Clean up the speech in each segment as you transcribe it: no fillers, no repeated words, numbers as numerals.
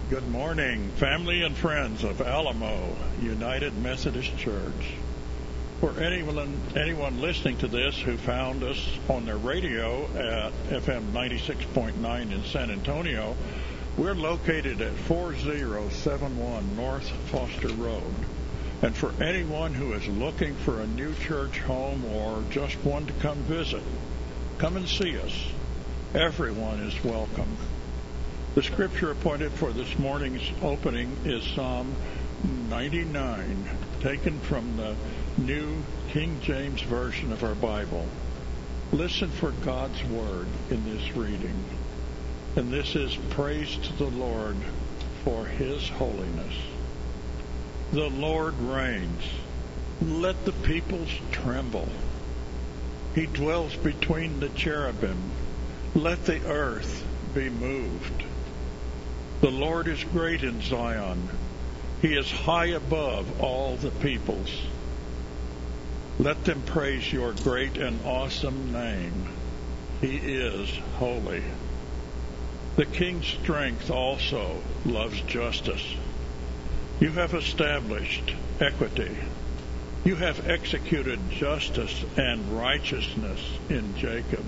Good morning, family and friends of Alamo United Methodist Church. For anyone listening to this who found us on their radio at FM 96.9 in San Antonio, we're located at 4071 North Foster Road. And for anyone who is looking for a new church home or just one to come visit, come and see us. Everyone is welcome. The scripture appointed for this morning's opening is Psalm 99, taken from the New King James Version of our Bible. Listen for God's word in this reading. And this is praise to the Lord for his holiness. The Lord reigns. Let the peoples tremble. He dwells between the cherubim. Let the earth be moved. The Lord is great in Zion. He is high above all the peoples. Let them praise your great and awesome name. He is holy. The king's strength also loves justice. You have established equity. You have executed justice and righteousness in Jacob.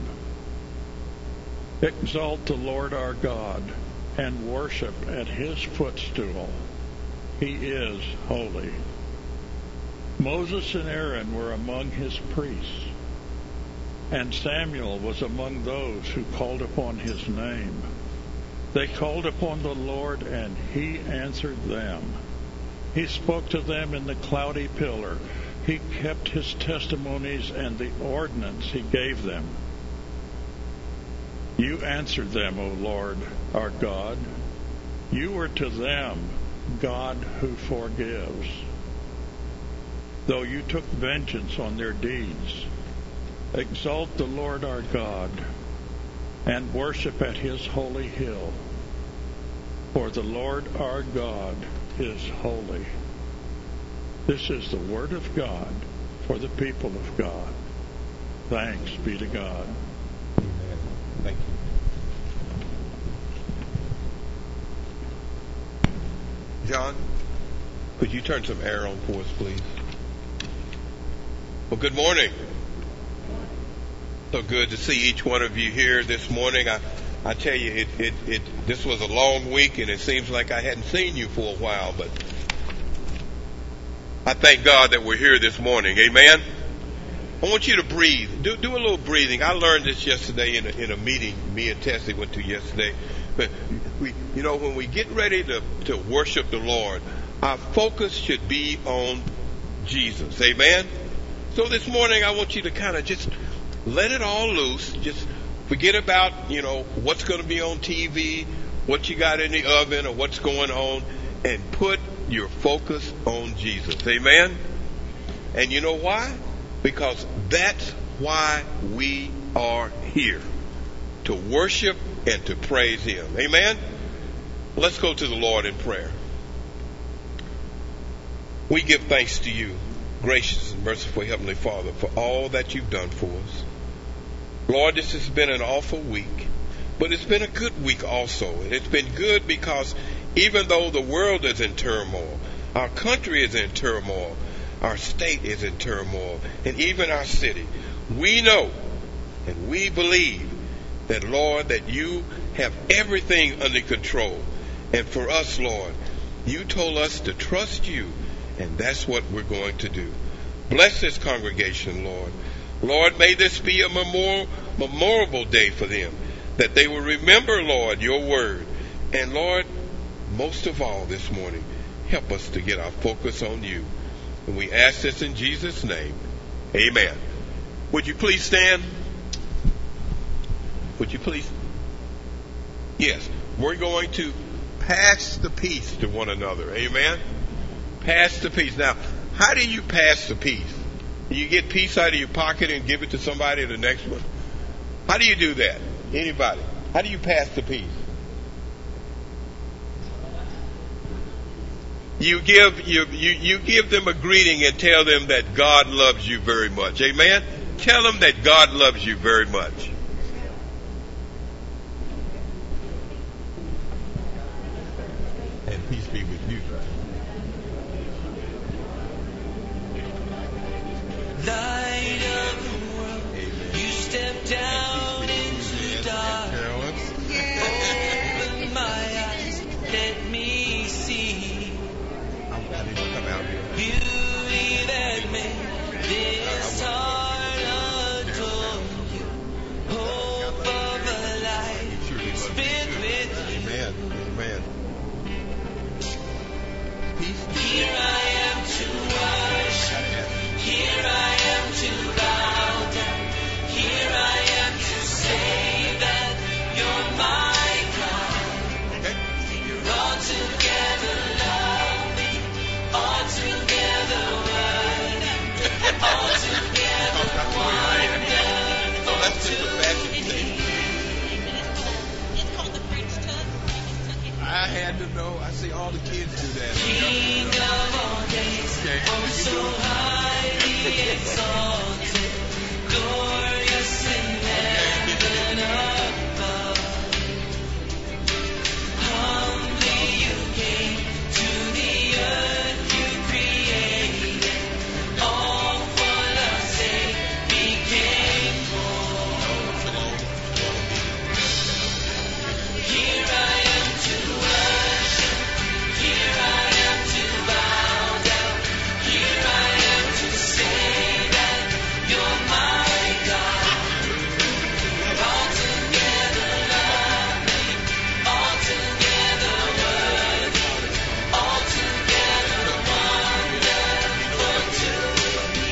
Exalt the Lord our God and worship at his footstool. He is holy. Moses and Aaron were among his priests, and Samuel was among those who called upon his name. They called upon the Lord, and he answered them. He spoke to them in the cloudy pillar. He kept his testimonies and the ordinance he gave them. You answered them, O Lord, our God. You were to them God who forgives. Though you took vengeance on their deeds, exalt the Lord our God and worship at his holy hill. For the Lord our God is holy. This is the word of God for the people of God. Thanks be to God. Amen. Thank you. John, could you turn some air on for us, please? Well, good morning. So good to see each one of you here this morning. I tell you, this was a long week, and it seems like I hadn't seen you for a while, but I thank God that we're here this morning. Amen. I want you to breathe. Do a little breathing. I learned this yesterday in a meeting me and Tessie went to yesterday. But when we get ready to worship the Lord, our focus should be on Jesus. Amen. So this morning I want you to kind of just let it all loose. Just forget about, what's going to be on TV, what you got in the oven, or what's going on, and put your focus on Jesus. Amen. And you know why? Because that's why we are here, to worship and to praise him. Amen. Let's go to the Lord in prayer. We give thanks to you, gracious and merciful Heavenly Father, for all that you've done for us. Lord, this has been an awful week, but it's been a good week also. And it's been good because even though the world is in turmoil, our country is in turmoil, our state is in turmoil, and even our city, we know and we believe that, Lord, that you have everything under control. And for us, Lord, you told us to trust you, and that's what we're going to do. Bless this congregation, Lord. Lord, may this be a memorable day for them, that they will remember, Lord, your word. And Lord, most of all this morning, help us to get our focus on you. And we ask this in Jesus' name. Amen. Would you please stand? Would you please? Yes, we're going to pass the peace to one another. Amen. Pass the peace. Now, how do you pass the peace? You get peace out of your pocket and give it to somebody, the next one? How do you do that? Anybody? How do you pass the peace? You give them a greeting and tell them that God loves you very much. Amen? Tell them that God loves you very much. And peace be with you. Light of the world, Amen. you step down into dark. Open my eyes, let me see I didn't come out here. beauty that made this heart adore you. Hope of a life spent with you. Amen. Amen. Peace be Here I am to worship. Here I am to bow down. Here I am to say that you're my God. You're altogether lovely, altogether worthy, altogether wonderful. So that's just a fashion thing. It's called the French tuck. I had to know. I see all the kids do that. King of all days, Okay. oh so highly exalted, glorious in heaven above. Humbly you came to the earth you created, all for love's sake became born. Here I am to worship, here I am to bow down, here I am to say that you're my God. You're altogether lovely, altogether worthy, altogether wonderful to me.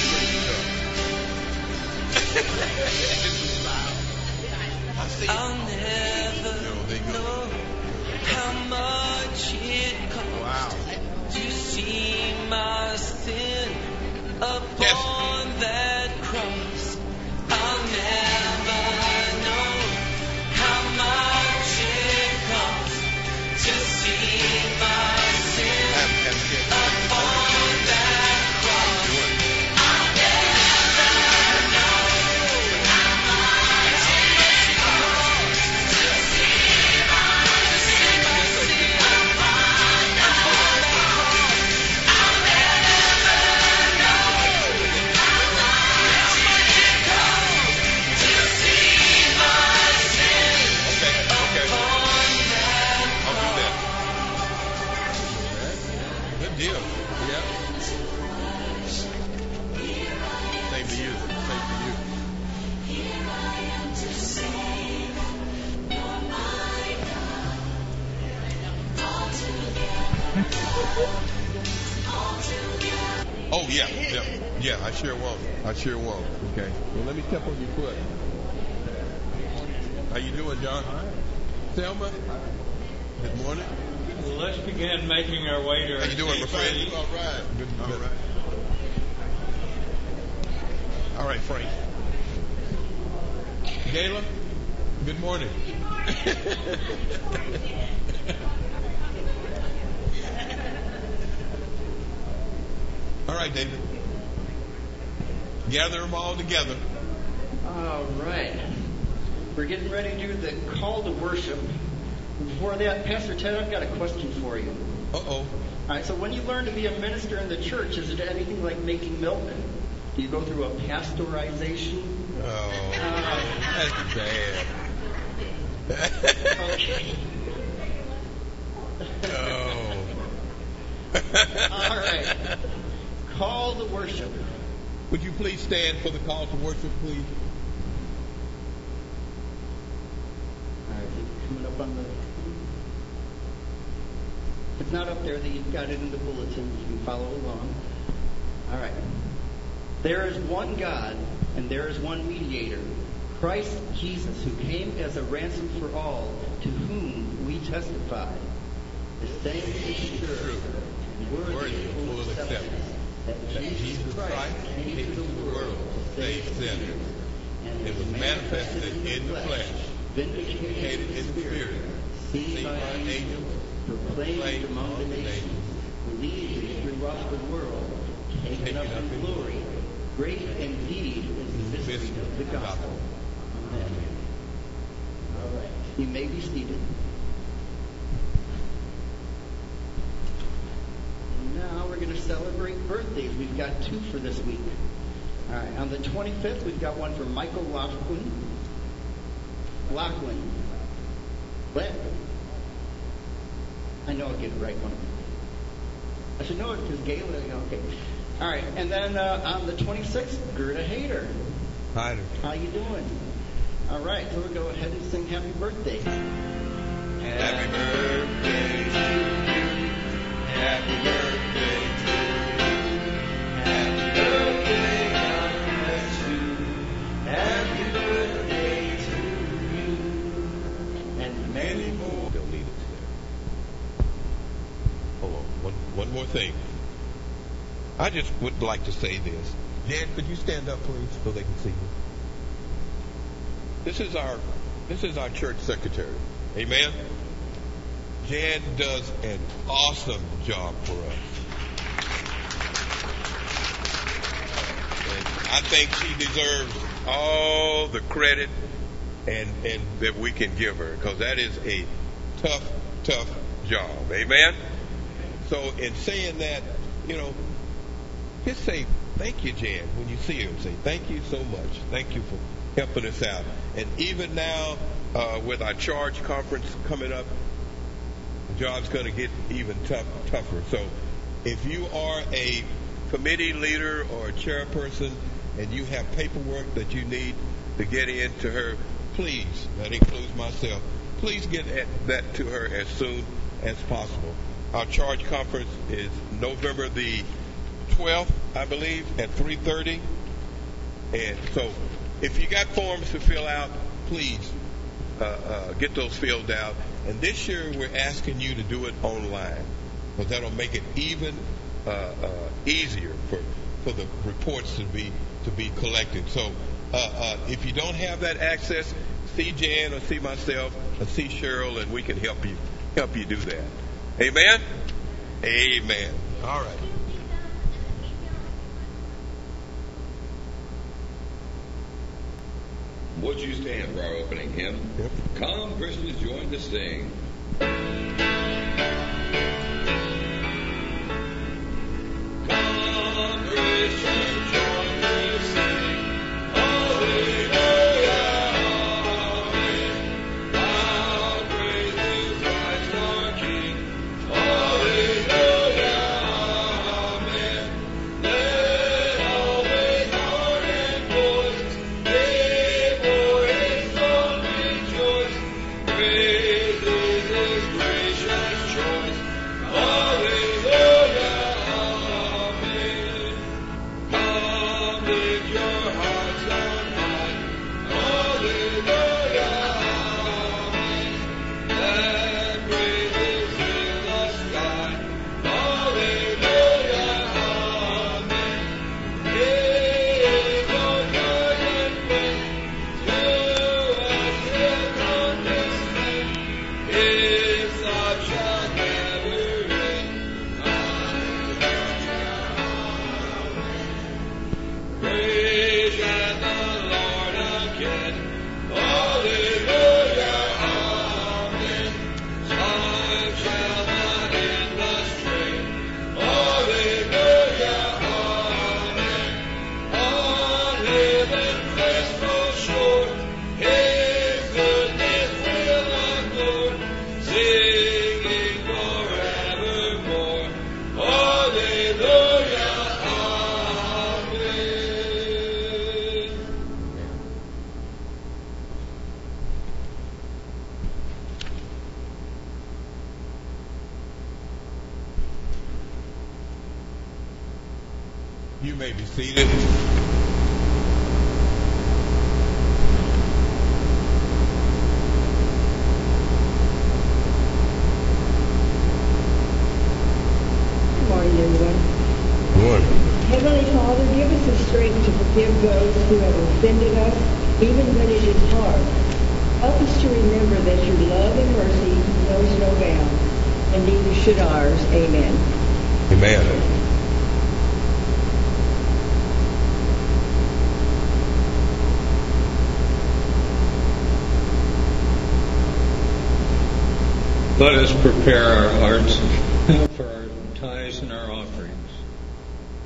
I see. I'll never No, they go. know how much it costs Wow. to see my sin upon that cross. I'll never know how much it costs to see my sin upon that cross. I'll never know how much it costs to see my sin upon that cross. I'll never know how much it costs to see my sin Okay. upon that I'll do that. cross. Good deal. Yeah. Same to you. Same to you. Oh yeah, yeah. I sure won't. Okay. Well, let me step on your foot. How you doing, John? Selma. Good morning. Well, let's begin making our way to our How you doing, my friend? seats. All right. Good. All right, Frank. Gayla. Good morning. All right, David. Gather them all together. All right. We're getting ready to do the call to worship. Before that, Pastor Ted, I've got a question for you. Uh-oh. All right, so when you learn to be a minister in the church, is it anything like making milk? Do you go through a pasteurization? Oh, that's bad. Okay. Oh. All right. Call to worship. Would you please stand for the call to worship, please? All right, coming up on the... If it's not up there, then you've got it in the bulletin. You can follow along. All right. There is one God, and there is one mediator, Christ Jesus, who came as a ransom for all, to whom we testify. The same is sure and worthy of full acceptance, that Jesus Christ came to the world to save sinners, and was manifested in the flesh, vindicated in spirit, seen by angels, proclaimed among the nations, believed throughout the world, taken up in glory. Great indeed is the mystery of the gospel. Amen. All right. You may be seated. celebrate birthdays. We've got 2 for this week. All right. On the 25th, we've got one for Michael Laughlin. I know I'll get it right one. I should know it because Gayla. Okay. All right. And then on the 26th, Gerda Hayter. Hi. How you doing? All right. So we'll go ahead and sing Happy Birthday. Happy birthday to you. Happy birthday to you. Happy birthday, God bless you. Happy birthday to you. And many more. Don't need it today. Hold on. One more thing. I just would like to say this. Jan, could you stand up, please, so they can see you? This is our church secretary. Amen. Jan does an awesome job for us. And I think she deserves all the credit and that we can give her, because that is a tough job. Amen. So in saying that, just say thank you, Jan, when you see her. Say thank you so much. Thank you for helping us out. And even now, with our charge conference coming up, the job's going to get even tougher. So if you are a committee leader or a chairperson and you have paperwork that you need to get in to her, please, that includes myself, please get that to her as soon as possible. Our charge conference is November the 12th, I believe, at 3:30. And so if you got forms to fill out, please get those filled out. And this year we're asking you to do it online, because that'll make it even easier for the reports to be collected. So if you don't have that access, see Jan or see myself or see Cheryl, and we can help you do that. Amen? Amen. All right. Would you stand for our opening hymn? Yep. Come, Christians, join to sing. Come, Christians, join to sing. Hallelujah, amen. Loud praise to Christ our King. Hallelujah, amen. Let always heart and voice before His throne rejoice. Praise His gracious choice. Hallelujah, amen. Come, lift your hearts on high. Hallelujah, amen. Let praises fill the sky. Hallelujah, amen. Give your joy and faith to us till come this day. His love shall never end. Praise ye the Lord again. Hallelujah, amen. Time shall not end the strain. Hallelujah, amen. On heaven's blissful shore, His goodness will adore, singing forevermore. Hallelujah, amen. You may be seated. Good morning, everyone. Good. Heavenly Father, give us the strength to forgive those who have offended us, even when it is hard. Help us to remember that your love and mercy knows no bounds, and neither should ours. Amen. Amen. Let us prepare our hearts for our tithes and our offerings.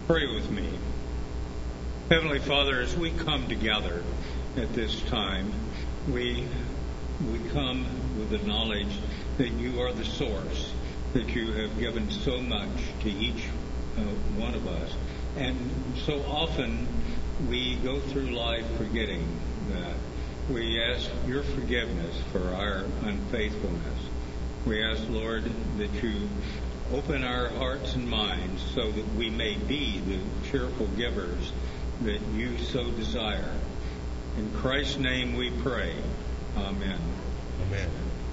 Pray with me. Heavenly Father, as we come together at this time, we come with the knowledge that you are the source, that you have given so much to each one of us. And so often we go through life forgetting that. We ask your forgiveness for our unfaithfulness. We ask, Lord, that you open our hearts and minds so that we may be the cheerful givers that you so desire. In Christ's name we pray. Amen. Amen.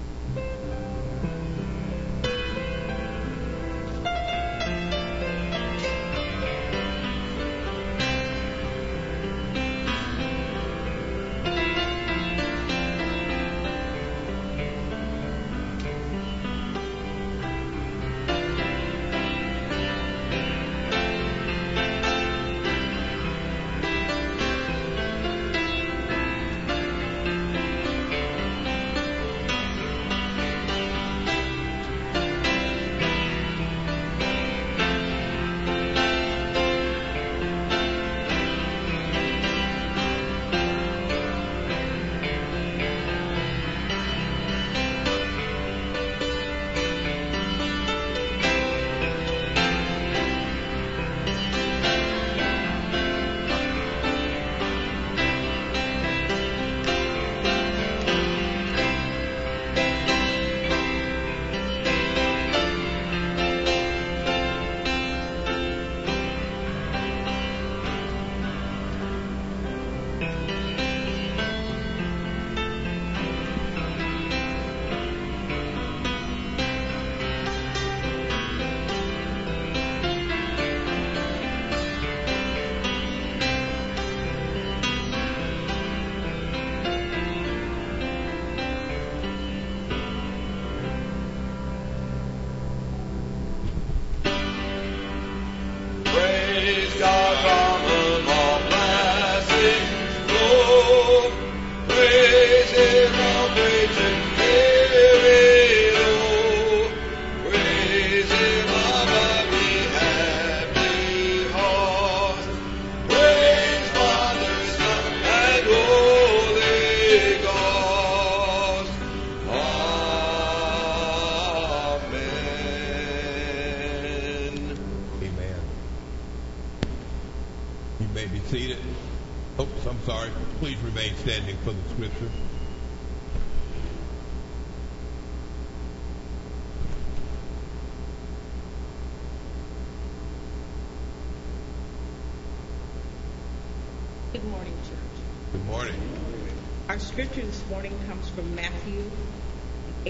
Good morning, church. Good morning. Our scripture this morning comes from Matthew, the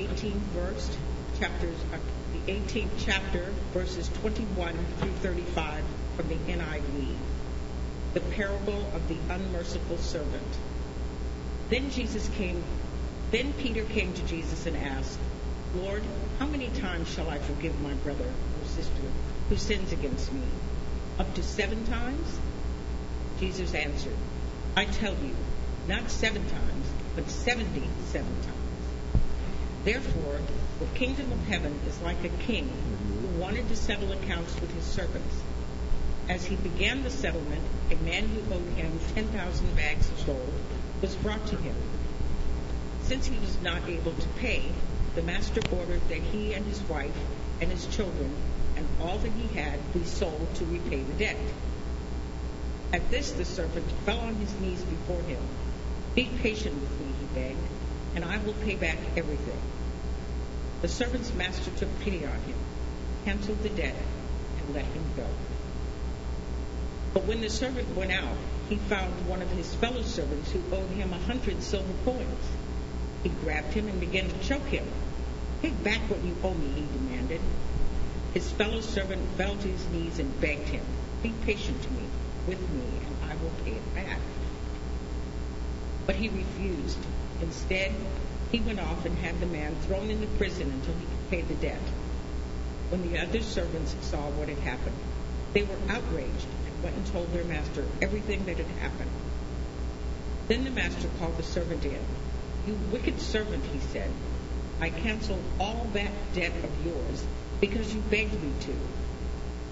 18th chapter, verses 21 through 35 from the NIV. The parable of the unmerciful servant. Then Peter came to Jesus and asked, Lord, how many times shall I forgive my brother or sister who sins against me? Up to 7 times? Jesus answered, I tell you, not 7 times, but 77 times. Therefore, the kingdom of heaven is like a king who wanted to settle accounts with his servants. As he began the settlement, a man who owed him 10,000 bags of gold was brought to him. Since he was not able to pay, the master ordered that he and his wife and his children and all that he had be sold to repay the debt. At this, the servant fell on his knees before him. Be patient with me, he begged, and I will pay back everything. The servant's master took pity on him, canceled the debt, and let him go. But when the servant went out, he found one of his fellow servants who owed him 100 silver coins. He grabbed him and began to choke him. Pay back what you owe me, he demanded. His fellow servant fell to his knees and begged him, be patient with me, and I will pay it back. But he refused. Instead, he went off and had the man thrown into prison until he could pay the debt. When the other servants saw what had happened, they were outraged and went and told their master everything that had happened. Then the master called the servant in. You wicked servant, he said, I cancel all that debt of yours because you begged me to.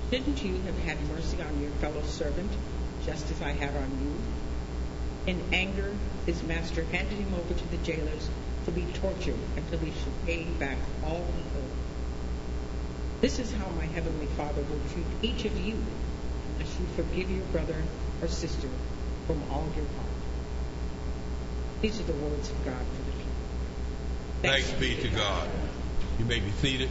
Shouldn't you have had mercy on your fellow servant, just as I had on you?" In anger, his master handed him over to the jailers to be tortured until he should pay back all he owed. This is how my heavenly Father will treat each of you unless you forgive your brother or sister from all your heart. These are the words of God for the people. Thanks be to God. You may be seated.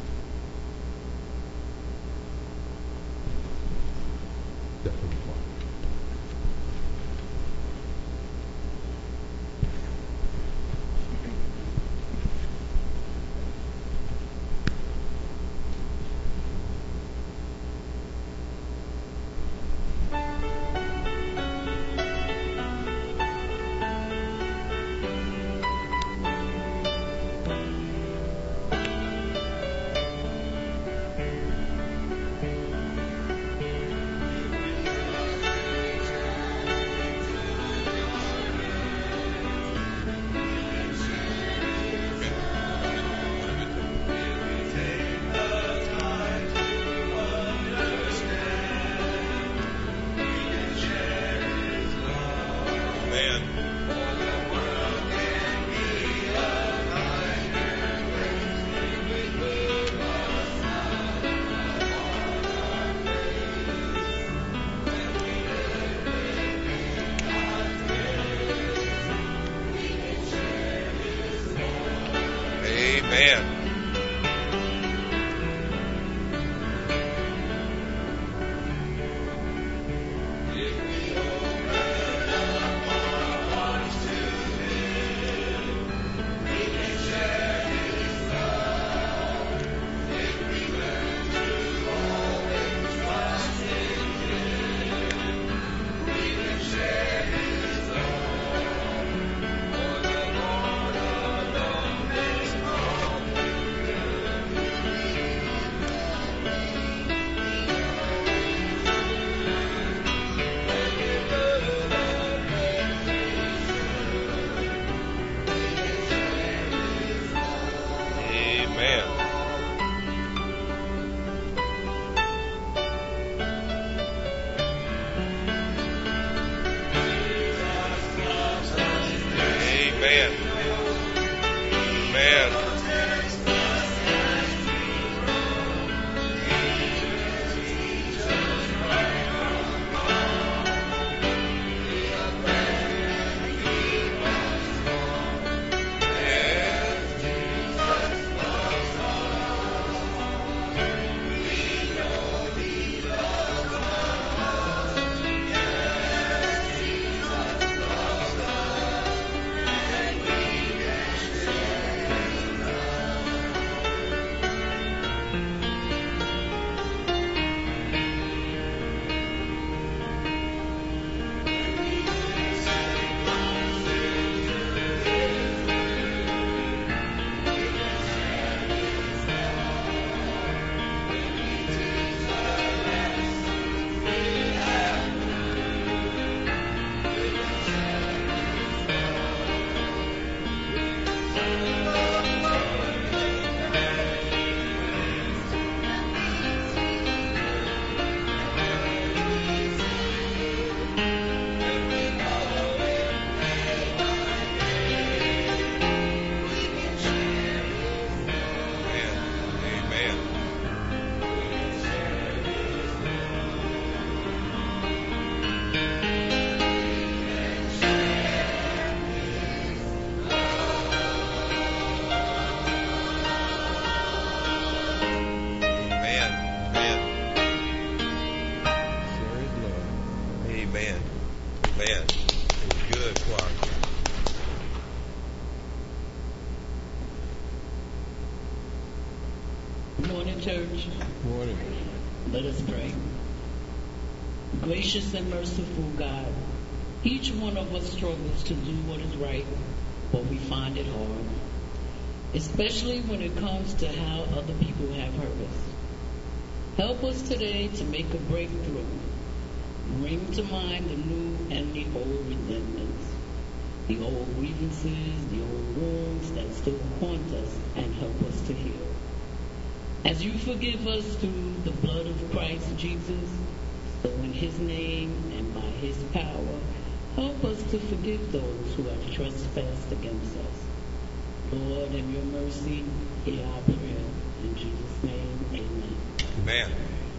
Church. Morning. Let us pray. Gracious and merciful God, each one of us struggles to do what is right, but we find it hard, especially when it comes to how other people have hurt us. Help us today to make a breakthrough. Bring to mind the new and the old resentments, the old grievances, the old wounds that still haunt us, and help us to heal. As you forgive us through the blood of Christ Jesus, so in his name and by his power, help us to forgive those who have trespassed against us. Lord, in your mercy, hear our prayer. In Jesus' name, amen. Amen.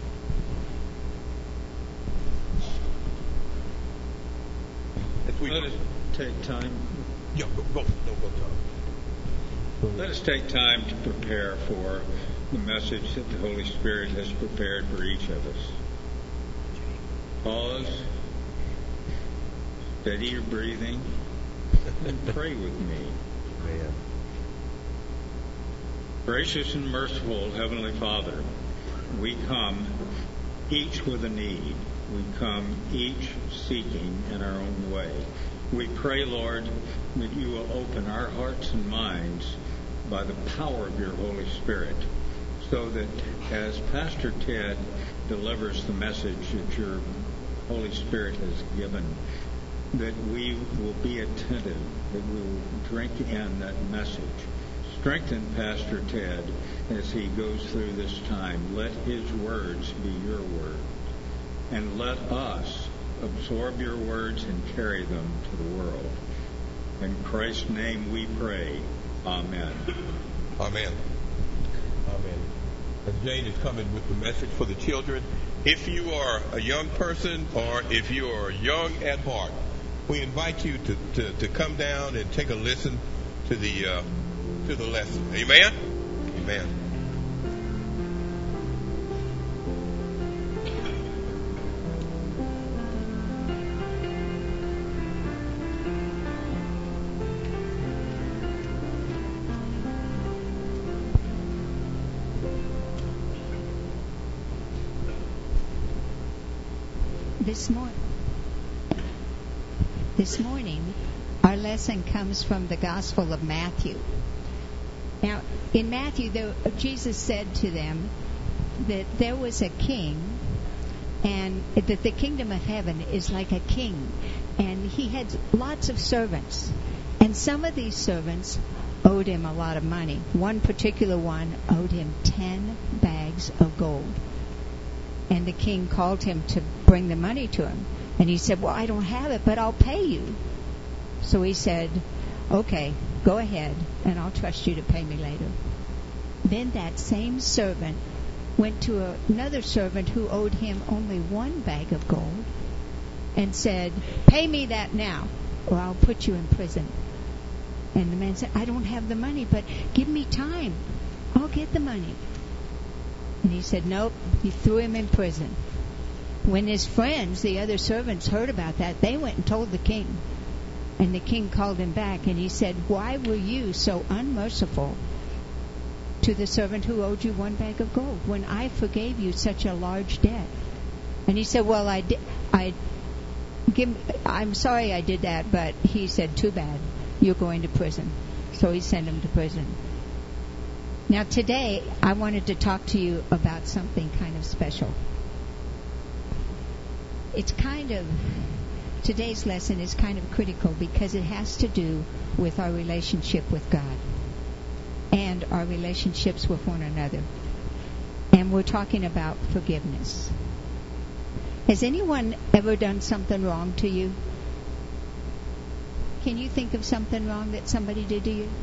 Let us take time. Yeah, go, Tom. Let us take time to prepare for the message that the Holy Spirit has prepared for each of us. Pause, steady your breathing, and pray with me. Amen. Gracious and merciful Heavenly Father, we come each with a need. We come each seeking in our own way. We pray, Lord, that you will open our hearts and minds by the power of your Holy Spirit, so that as Pastor Ted delivers the message that your Holy Spirit has given, that we will be attentive, that we will drink in that message. Strengthen Pastor Ted as he goes through this time. Let his words be your words. And let us absorb your words and carry them to the world. In Christ's name we pray. Amen. Amen. Amen. As Jane is coming with the message for the children, if you are a young person or if you are young at heart, we invite you to come down and take a listen to the lesson. Amen? Amen. This morning, our lesson comes from the Gospel of Matthew. Now, in Matthew, Jesus said to them that there was a king, and that the kingdom of heaven is like a king, and he had lots of servants, and some of these servants owed him a lot of money. One particular one owed him 10 bags of gold. And the king called him to bring the money to him. And he said, well, I don't have it, but I'll pay you. So he said, okay, go ahead, and I'll trust you to pay me later. Then that same servant went to another servant who owed him only 1 bag of gold and said, pay me that now, or I'll put you in prison. And the man said, I don't have the money, but give me time. I'll get the money. And he said, nope. He threw him in prison. When his friends, the other servants, heard about that, they went and told the king. And the king called him back, and he said, why were you so unmerciful to the servant who owed you 1 bag of gold when I forgave you such a large debt? And he said, well, I'm sorry I did that, but he said, too bad. You're going to prison. So he sent him to prison. Now today, I wanted to talk to you about something kind of special. Today's lesson is kind of critical because it has to do with our relationship with God and our relationships with one another. And we're talking about forgiveness. Has anyone ever done something wrong to you? Can you think of something wrong that somebody did to you?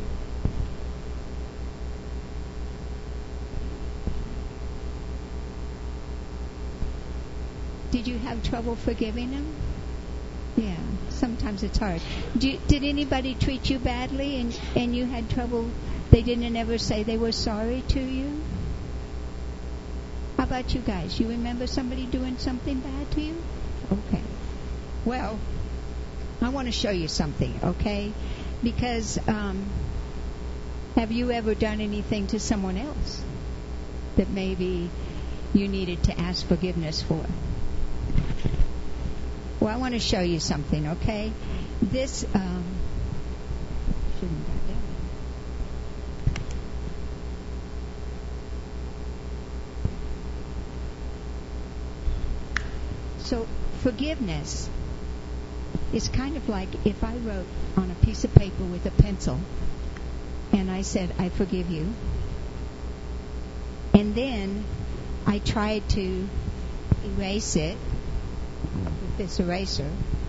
Did you have trouble forgiving them? Yeah, sometimes it's hard. Did anybody treat you badly and you had trouble? They didn't ever say they were sorry to you? How about you guys? You remember somebody doing something bad to you? Okay. Well, I want to show you something, okay? Because have you ever done anything to someone else that maybe you needed to ask forgiveness for? Well, I want to show you something, okay? This, shouldn't have got that. So, forgiveness is kind of like if I wrote on a piece of paper with a pencil and I said, I forgive you. And then I tried to erase it with this eraser.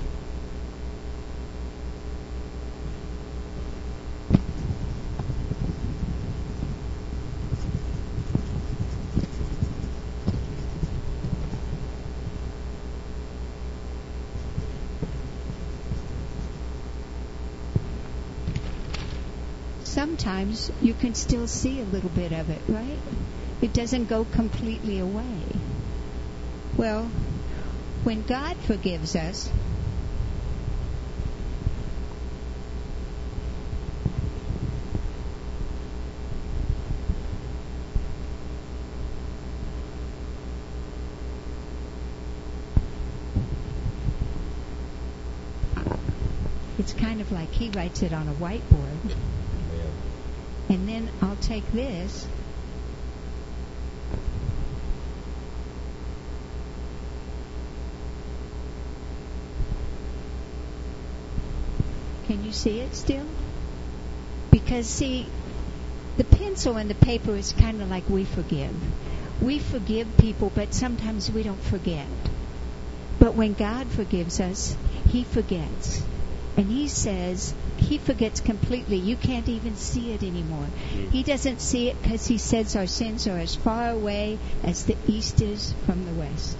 Sometimes you can still see a little bit of it, right? It doesn't go completely away. Well, when God forgives us, it's kind of like He writes it on a whiteboard. And then I'll take this Can you see it still? Because, see, the pencil and the paper is kind of like we forgive. We forgive people, but sometimes we don't forget. But when God forgives us, He forgets. And He says He forgets completely. You can't even see it anymore. He doesn't see it because He says our sins are as far away as the east is from the west.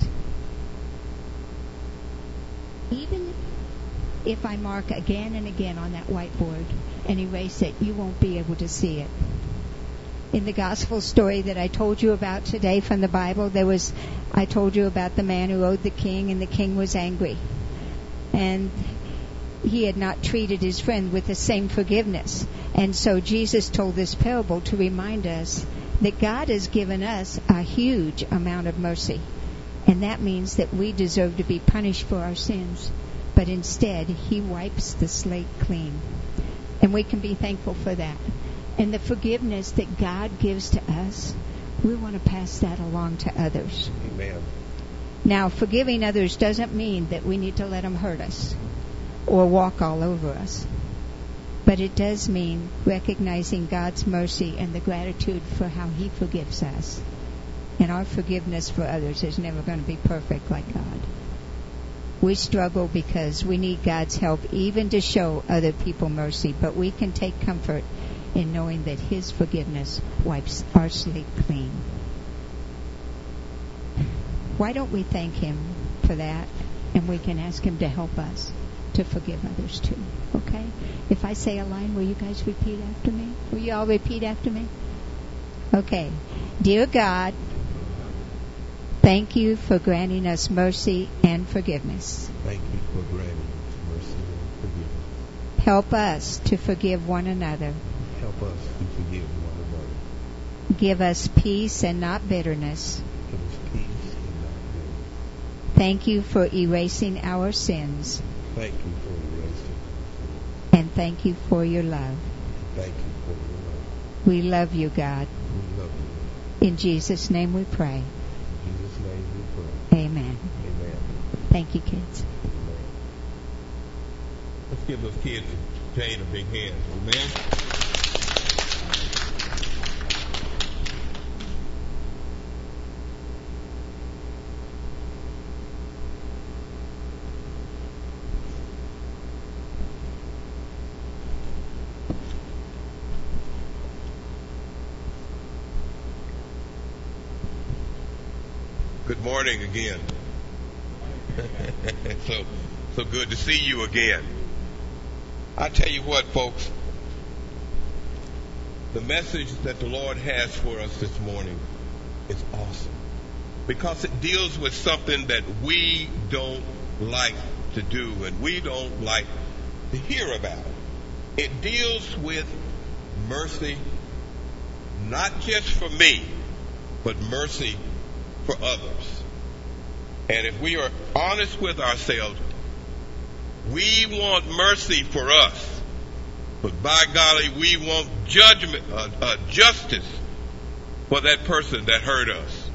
Even if I mark again and again on that whiteboard and erase it, you won't be able to see it. In the gospel story that I told you about today from the Bible, I told you about the man who owed the king, and the king was angry. And he had not treated his friend with the same forgiveness. And so Jesus told this parable to remind us that God has given us a huge amount of mercy. And that means that we deserve to be punished for our sins. But instead, He wipes the slate clean. And we can be thankful for that. And the forgiveness that God gives to us, we want to pass that along to others. Amen. Now, forgiving others doesn't mean that we need to let them hurt us or walk all over us. But it does mean recognizing God's mercy and the gratitude for how He forgives us. And our forgiveness for others is never going to be perfect like God. We struggle because we need God's help even to show other people mercy. But we can take comfort in knowing that His forgiveness wipes our slate clean. Why don't we thank Him for that? And we can ask Him to help us to forgive others too. Okay? If I say a line, will you guys repeat after me? Will you all repeat after me? Okay. Dear God, thank You for granting us mercy and forgiveness. Thank You for granting us mercy and forgiveness. Help us to forgive one another. Help us to forgive one another. Give us peace and not bitterness. Give us peace and not bitterness. Thank You for erasing our sins. Thank You for erasing our sins. And thank You for Your love. Thank You for Your love. We love You, God. We love You. In Jesus' name we pray. In Jesus' name we pray. Amen. Amen. Thank you, kids. Amen. Let's give those kids Jane a big hand. Amen. Good morning again. So good to see you again. I tell you what, folks, the message that the Lord has for us this morning is awesome because it deals with something that we don't like to do and we don't like to hear about. It deals with mercy, not just for me, but mercy for others. And if we are honest with ourselves, we want mercy for us, but by golly, we want judgment, justice for that person that hurt us.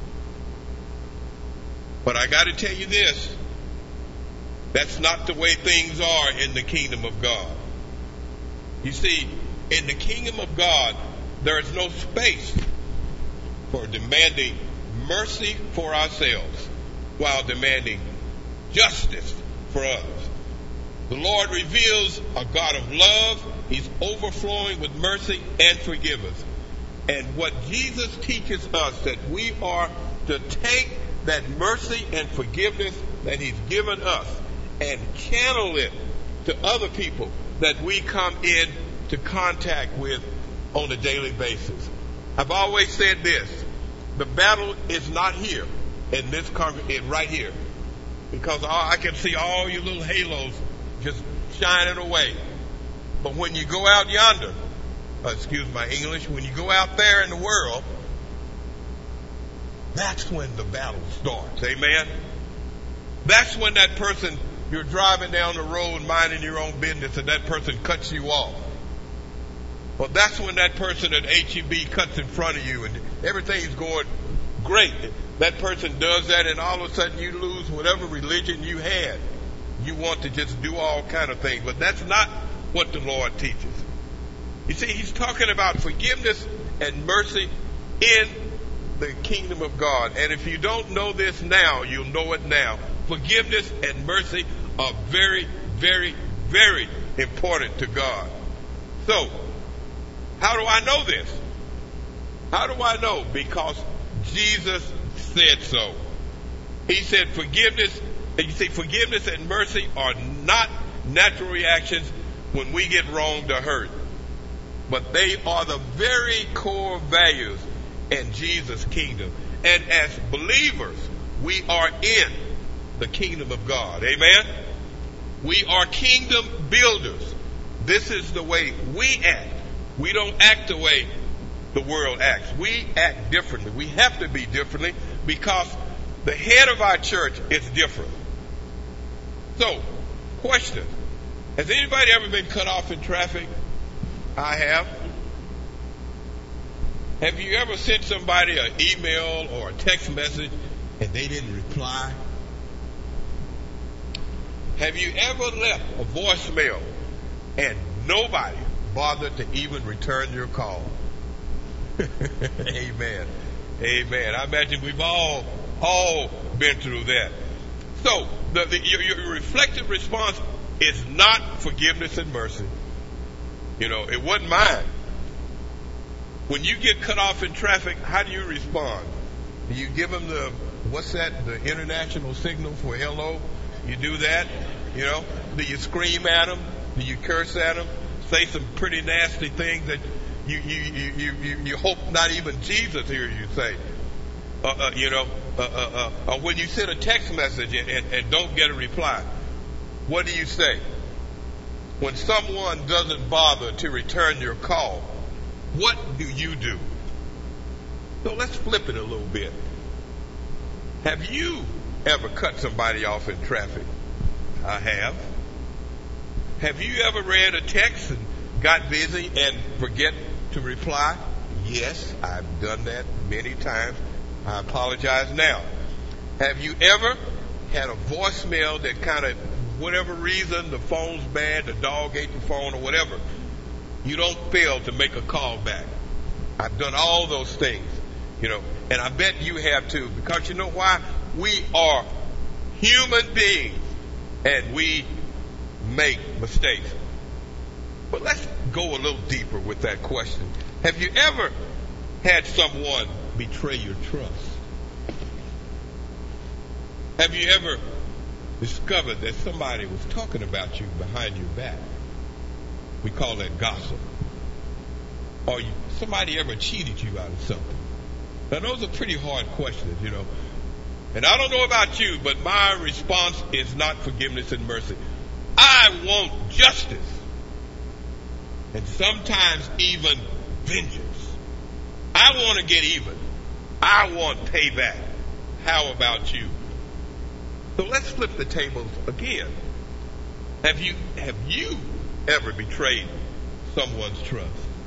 But I got to tell you this, that's not the way things are in the kingdom of God. You see, in the kingdom of God, there is no space for demanding mercy for ourselves while demanding justice for others. The Lord reveals a God of love. He's overflowing with mercy and forgiveness. And what Jesus teaches us, that we are to take that mercy and forgiveness that He's given us and channel it to other people that we come into contact with on a daily basis. I've always said this: the battle is not here in this congregation, right here, because I can see all your little halos just shining away. But when you go out yonder, excuse my English, when you go out there in the world, that's when the battle starts. Amen? That's when that person, you're driving down the road minding your own business and that person cuts you off. Well, that's when that person at HEB cuts in front of you and everything's going great. That person does that and all of a sudden you lose whatever religion you had. You want to just do all kind of things. But that's not what the Lord teaches. You see, He's talking about forgiveness and mercy in the kingdom of God. And if you don't know this now, you'll know it now. Forgiveness and mercy are very, very, very important to God. So, how do I know this? How do I know? Because Jesus said so. He said forgiveness, and you see, forgiveness and mercy are not natural reactions when we get wronged or hurt. But they are the very core values in Jesus' kingdom. And as believers, we are in the kingdom of God. Amen? We are kingdom builders. This is the way we act. We don't act the way the world acts. We act differently. We have to be differently because the head of our church is different. So, question. Has anybody ever been cut off in traffic? I have. Have you ever sent somebody an email or a text message and they didn't reply? Have you ever left a voicemail and nobody bothered to even return your call? Amen. Amen. I imagine we've all been through that. So, your reflective response is not forgiveness and mercy. You know, it wasn't mine. When you get cut off in traffic, how do you respond? Do you give them the international signal for hello? You do that? You know? Do you scream at them? Do you curse at them? Say some pretty nasty things that you hope not even Jesus hears you say? Or when you send a text message and don't get a reply, what do you say? When someone doesn't bother to return your call, what do you do? So let's flip it a little bit. Have you ever cut somebody off in traffic? I have. Have you ever read a text and got busy and forget to reply? Yes, I've done that many times. I apologize now. Have you ever had a voicemail that kind of, whatever reason, the phone's bad, the dog ate the phone or whatever, you don't fail to make a call back? I've done all those things, and I bet you have too, because you know why? We are human beings and we make mistakes. But let's go a little deeper with that question. Have you ever had someone betray your trust? Have you ever discovered that somebody was talking about you behind your back? We call that gossip. Or somebody ever cheated you out of something? Now, those are pretty hard questions, And I don't know about you, but my response is not forgiveness and mercy. I want justice. And sometimes even vengeance. I want to get even. I want payback. How about you? So let's flip the tables again. Have you ever betrayed someone's trust?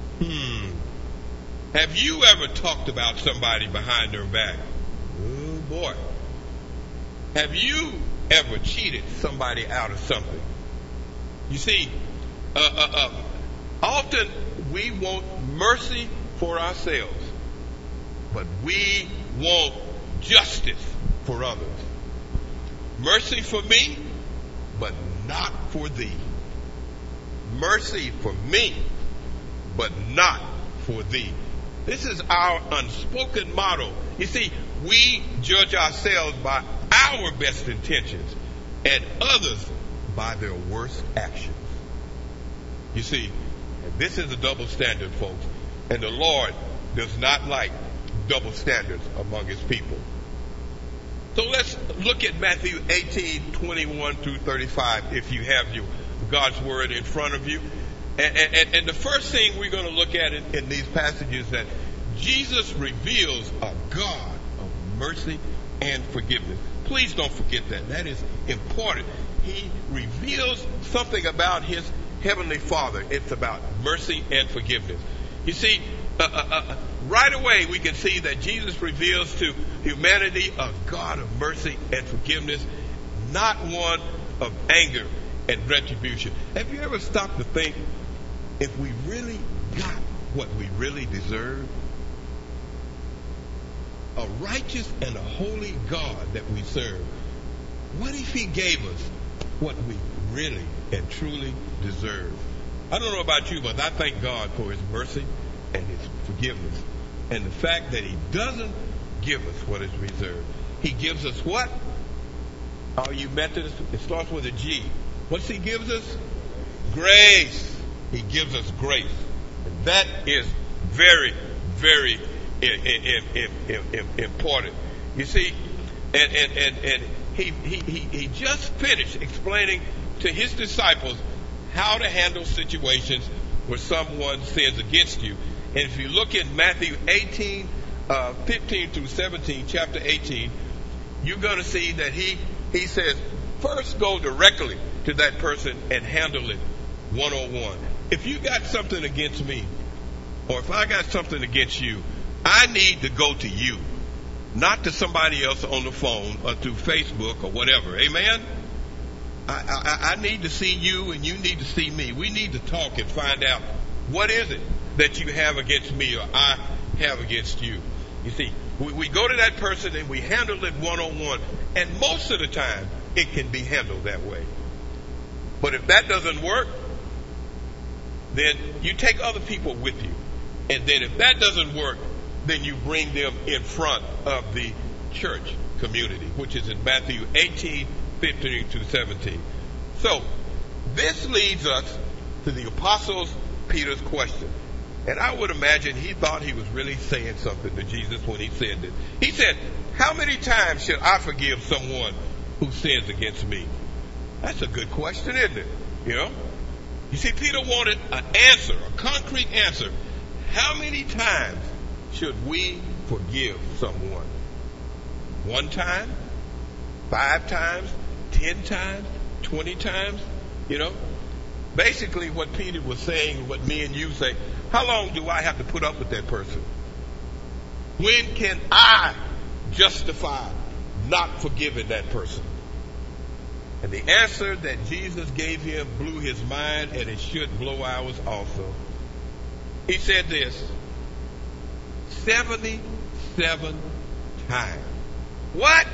Have you ever talked about somebody behind their back? Oh boy. Have you ever cheated somebody out of something? You see, often we want mercy for ourselves, but we want justice for others. Mercy for me, but not for thee. Mercy for me, but not for thee. This is our unspoken motto. You see, we judge ourselves by our best intentions and others by their worst actions. You see, this is a double standard, folks, and the Lord does not like double standards among his people. So let's look at Matthew 18:21 through 35 if you have your God's word in front of you. And the first thing we're going to look at in these passages is that Jesus reveals a God of mercy and forgiveness. Please don't forget that. That is important. He reveals something about his Heavenly Father. It's about mercy and forgiveness. You see, right away we can see that Jesus reveals to humanity a God of mercy and forgiveness, not one of anger and retribution. Have you ever stopped to think, if we really got what we really deserve, a righteous and a holy God that we serve, what if he gave us what we really and truly deserve? I don't know about you, but I thank God for his mercy and his forgiveness, and the fact that he doesn't give us what is reserved. He gives us what? All you Methodists, it starts with a G. What's he gives us? Grace. He gives us grace. And that is very, very important. You see, and he just finished explaining to his disciples how to handle situations where someone sins against you. And if you look at Matthew 18, 15 through 17, chapter 18, you're going to see that he says, first go directly to that person and handle it one-on-one. If you got something against me, or if I got something against you, I need to go to you, not to somebody else on the phone or through Facebook or whatever. Amen? I need to see you and you need to see me. We need to talk and find out what is it that you have against me or I have against you. You see, we go to that person and we handle it one-on-one, and most of the time it can be handled that way. But if that doesn't work, then you take other people with you. And then if that doesn't work, then you bring them in front of the church community, which is in Matthew 18, 15 to 17. So this leads us to the Apostle Peter's question. And I would imagine he thought he was really saying something to Jesus when he said this. He said, how many times should I forgive someone who sins against me? That's a good question, isn't it? You know? You see, Peter wanted an answer, a concrete answer. How many times should we forgive someone? 1 time? 5 times? 10 times? 20 times? You know? Basically what Peter was saying, what me and you say, how long do I have to put up with that person? When can I justify not forgiving that person? And the answer that Jesus gave him blew his mind, and it should blow ours also. He said this, 77 times. What?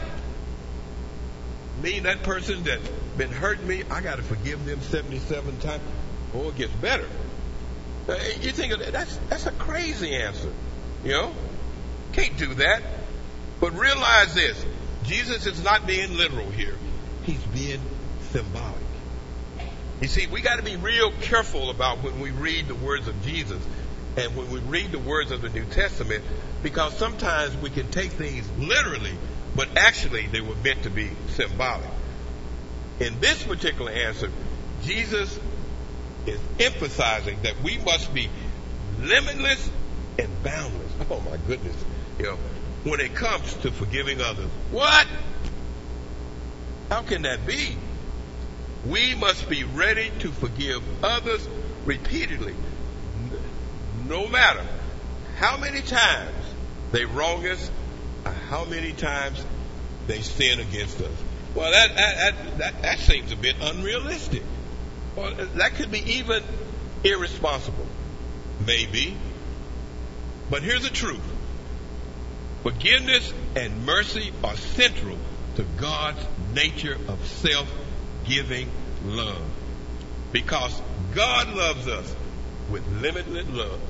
Mean that person that's been hurting me, I got to forgive them 77 times? Oh, it gets better. You think that's a crazy answer. You know? Can't do that. But realize this. Jesus is not being literal here. He's being symbolic. You see, we got to be real careful about when we read the words of Jesus and when we read the words of the New Testament, because sometimes we can take things literally, but actually they were meant to be symbolic. In this particular answer, Jesus is emphasizing that we must be limitless and boundless. Oh my goodness. You know, when it comes to forgiving others. What? How can that be? We must be ready to forgive others repeatedly, no matter how many times they wrong us or how many times they sin against us. Well, that seems a bit unrealistic. Well, that could be even irresponsible. Maybe. But here's the truth. Forgiveness and mercy are central to God's nature of self-giving love. Because God loves us with limitless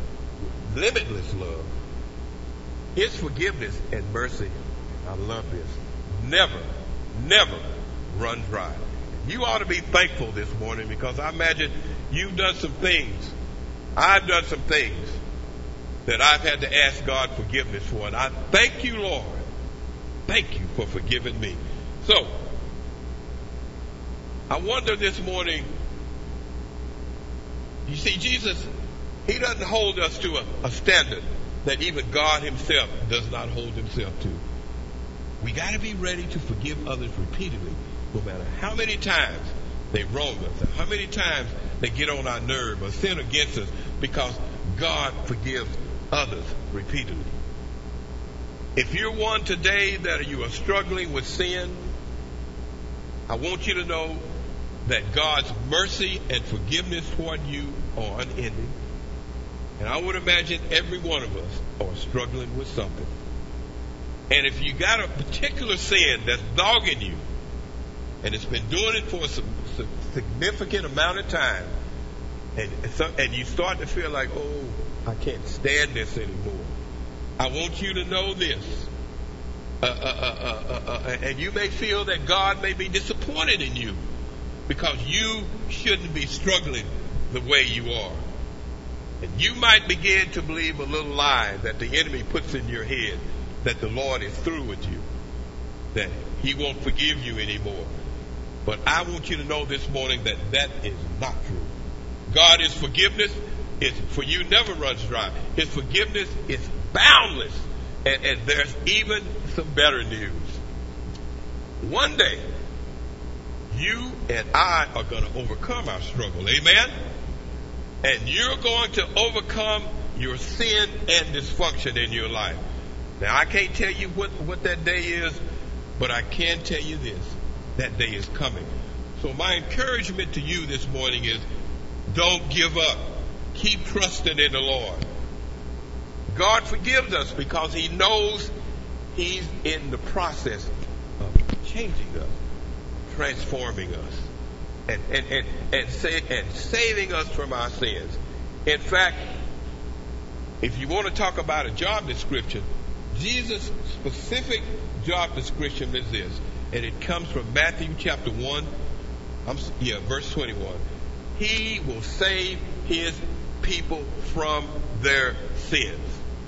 love. His forgiveness and mercy, I love this, never run dry. You ought to be thankful this morning, because I imagine you've done some things. I've done some things that I've had to ask God forgiveness for. And I thank you, Lord. Thank you for forgiving me. So, I wonder this morning, you see, Jesus, he doesn't hold us to a standard that even God himself does not hold himself to. We got to be ready to forgive others repeatedly, no matter how many times they wrong us, or how many times they get on our nerve or sin against us, because God forgives others repeatedly. If you're one today that you are struggling with sin, I want you to know that God's mercy and forgiveness toward you are unending. And I would imagine every one of us are struggling with something. And if you got a particular sin that's dogging you, and it's been doing it for a significant amount of time, and you start to feel like, oh, I can't stand this anymore, I want you to know this. And you may feel that God may be disappointed in you, because you shouldn't be struggling the way you are. And you might begin to believe a little lie that the enemy puts in your head, that the Lord is through with you, that he won't forgive you anymore. But I want you to know this morning that that is not true. God is forgiveness. For you never runs dry. His forgiveness is boundless. And there's even some better news. One day, you and I are going to overcome our struggle. Amen? And you're going to overcome your sin and dysfunction in your life. Now, I can't tell you what that day is, but I can tell you this. That day is coming. So my encouragement to you this morning is, don't give up. Keep trusting in the Lord. God forgives us because he knows he's in the process of changing us, transforming us, and saving us from our sins. In fact, if you want to talk about a job description, Jesus' specific job description is this, and it comes from Matthew chapter 1, verse 21. He will save his people from their sins.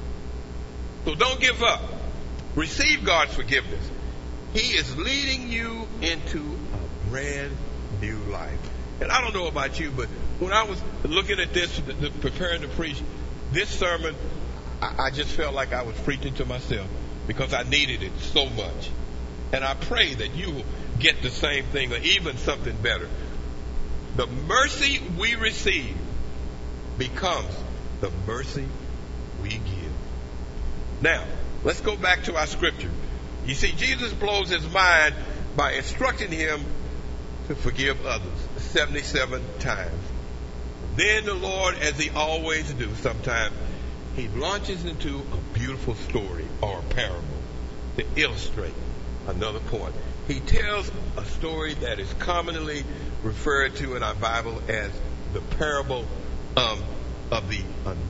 So don't give up. Receive God's forgiveness. He is leading you into a brand new life. And I don't know about you, but when I was looking at this, preparing to preach this sermon, I just felt like I was preaching to myself, because I needed it so much. And I pray that you will get the same thing, or even something better. The mercy we receive becomes the mercy we give. Now, let's go back to our scripture. You see, Jesus blows his mind by instructing him to forgive others 77 times. Then the Lord, as he always do sometimes, he launches into a beautiful story or a parable to illustrate another point. He tells a story that is commonly referred to in our Bible as the parable of the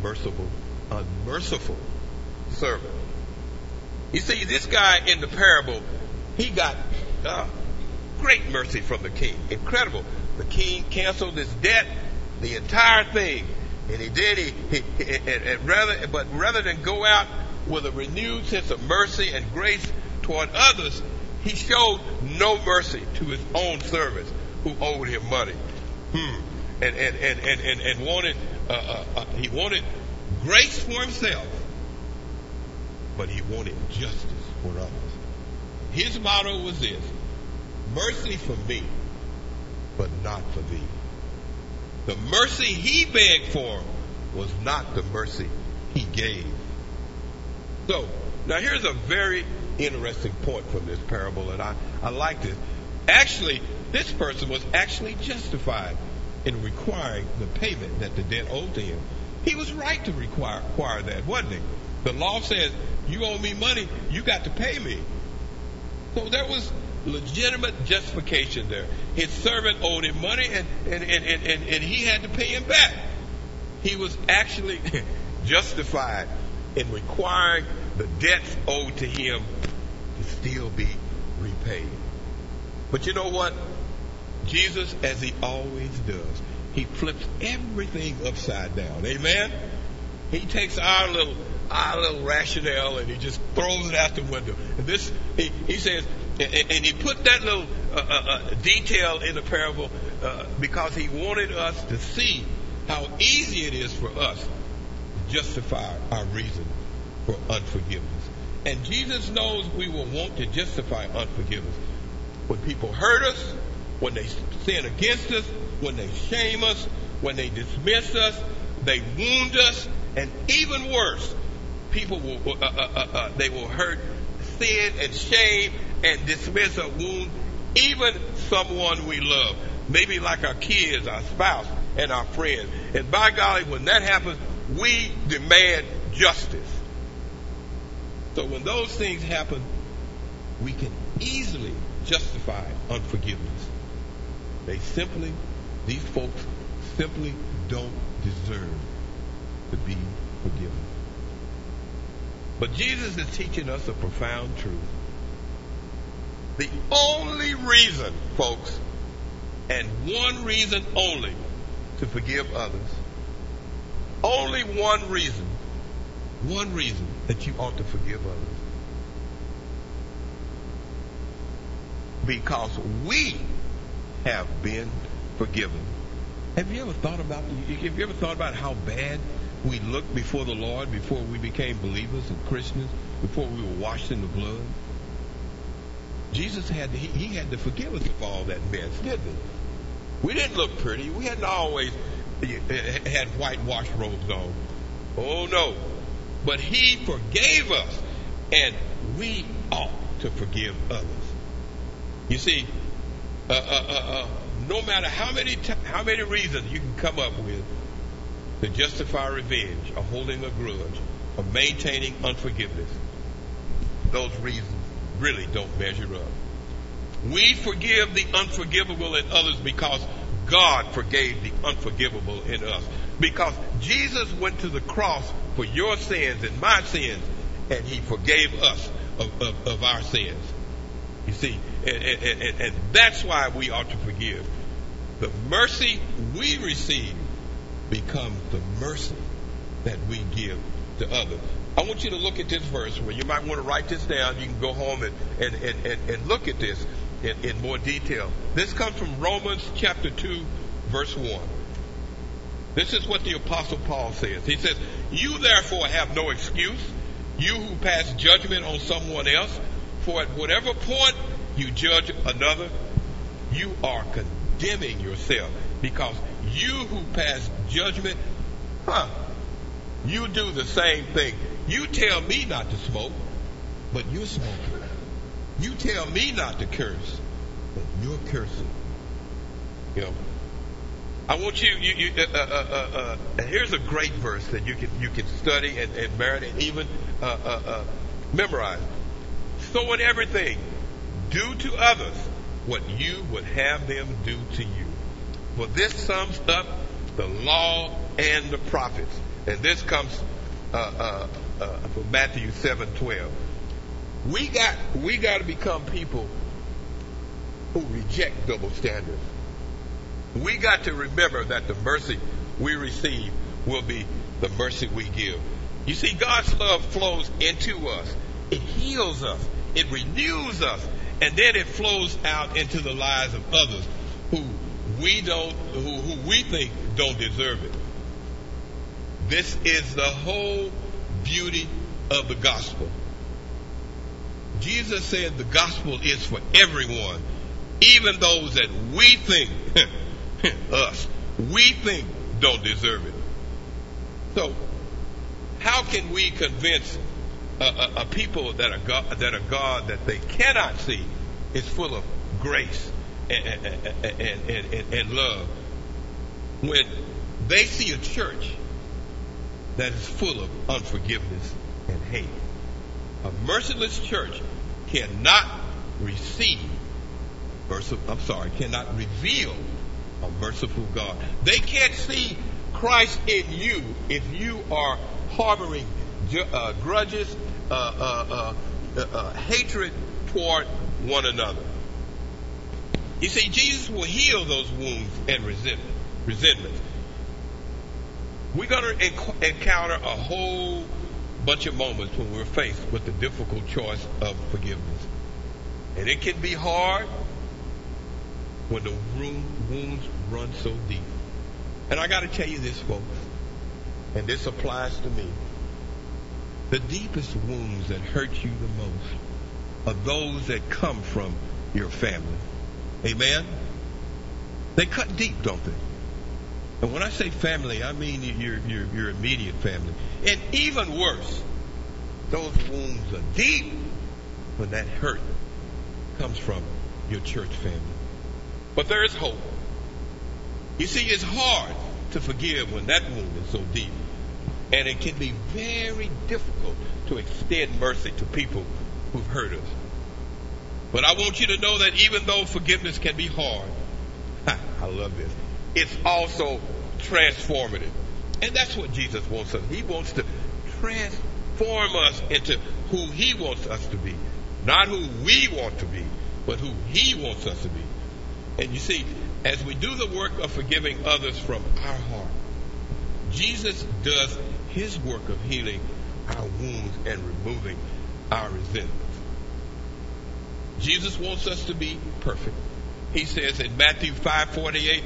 unmerciful servant. You see, this guy in the parable, he got great mercy from the king. Incredible. The king canceled his debt, the entire thing, and rather than go out with a renewed sense of mercy and grace toward others, he showed no mercy to his own servants who owed him money, and he wanted grace for himself, but he wanted justice for others. His motto was this: mercy for me, but not for thee. The mercy he begged for was not the mercy he gave. So, now here's a very interesting point from this parable, and I like this. Actually, this person was actually justified in requiring the payment that the debt owed to him. He was right to require that, wasn't he? The law says, you owe me money, you got to pay me. So there was legitimate justification there. His servant owed him money, and he had to pay him back. He was actually justified in requiring the debts owed to him to still be repaid. But you know what? Jesus, as he always does, he flips everything upside down. Amen? He takes our little rationale and he just throws it out the window. And this, he says, and he put that little detail in the parable because he wanted us to see how easy it is for us to justify our reason for unforgiveness. And Jesus knows we will want to justify unforgiveness. When people hurt us, when they sin against us, when they shame us, when they dismiss us, they wound us, and even worse, people will they will hurt, sin, and shame, and dismiss or wound even someone we love, maybe like our kids, our spouse, and our friends. And by golly, when that happens, we demand justice. So when those things happen, we can easily justify unforgiveness. These folks simply don't deserve to be forgiven. But Jesus is teaching us a profound truth. The only reason, folks, and one reason only, to forgive others, only one reason that you ought to forgive others, because we have been forgiven. Have you ever thought about how bad we looked before the Lord before we became believers and Christians, before we were washed in the blood? Jesus had to forgive us of all that mess, didn't he? We didn't look pretty. We hadn't always had whitewashed robes on. Oh no. But he forgave us, and we ought to forgive others. You see, no matter how many reasons you can come up with to justify revenge or holding a grudge or maintaining unforgiveness, those reasons really don't measure up. We forgive the unforgivable in others because God forgave the unforgivable in us. Because Jesus went to the cross for your sins and my sins, and he forgave us of our sins. You see, and that's why we ought to forgive. The mercy we receive becomes the mercy that we give to others. I want you to look at this verse. Well, you might want to write this down. You can go home and look at this in more detail. This comes from Romans chapter 2, verse 1. This is what the Apostle Paul says. He says, "You therefore have no excuse, you who pass judgment on someone else, for at whatever point you judge another, you are condemning yourself, because you who pass judgment, you do the same thing. You tell me not to smoke, but you're smoking. You tell me not to curse, but you're cursing." You know, I want you. Here's a great verse that you can study and merit and even memorize. "So in everything, do to others what you would have them do to you. For this sums up the law and the prophets." And this comes from Matthew 7:12. We got to become people who reject double standards. We got to remember that the mercy we receive will be the mercy we give. You see, God's love flows into us. It heals us. It renews us. And then it flows out into the lives of others who we think don't deserve it. This is the whole beauty of the gospel. Jesus said the gospel is for everyone, even those that we think we think don't deserve it. So, how can we convince a people that a God that they cannot see is full of grace and love, when they see a church that is full of unforgiveness and hate. A merciless church cannot cannot reveal a merciful God. They can't see Christ in you if you are harboring grudges, hatred toward one another. You see, Jesus will heal those wounds and resentments. We're going to encounter a whole bunch of moments when we're faced with the difficult choice of forgiveness. And it can be hard when the wounds run so deep. And I got to tell you this, folks, and this applies to me. The deepest wounds that hurt you the most are those that come from your family. Amen? They cut deep, don't they? And when I say family, I mean your immediate family. And even worse, those wounds are deep when that hurt comes from your church family. But there is hope. You see, it's hard to forgive when that wound is so deep. And it can be very difficult to extend mercy to people who've hurt us. But I want you to know that even though forgiveness can be hard, I love this, it's also transformative. And that's what Jesus wants us. He wants to transform us into who He wants us to be. Not who we want to be, but who He wants us to be. And you see, as we do the work of forgiving others from our heart, Jesus does His work of healing our wounds and removing our resentments. Jesus wants us to be perfect. He says in Matthew 5:48,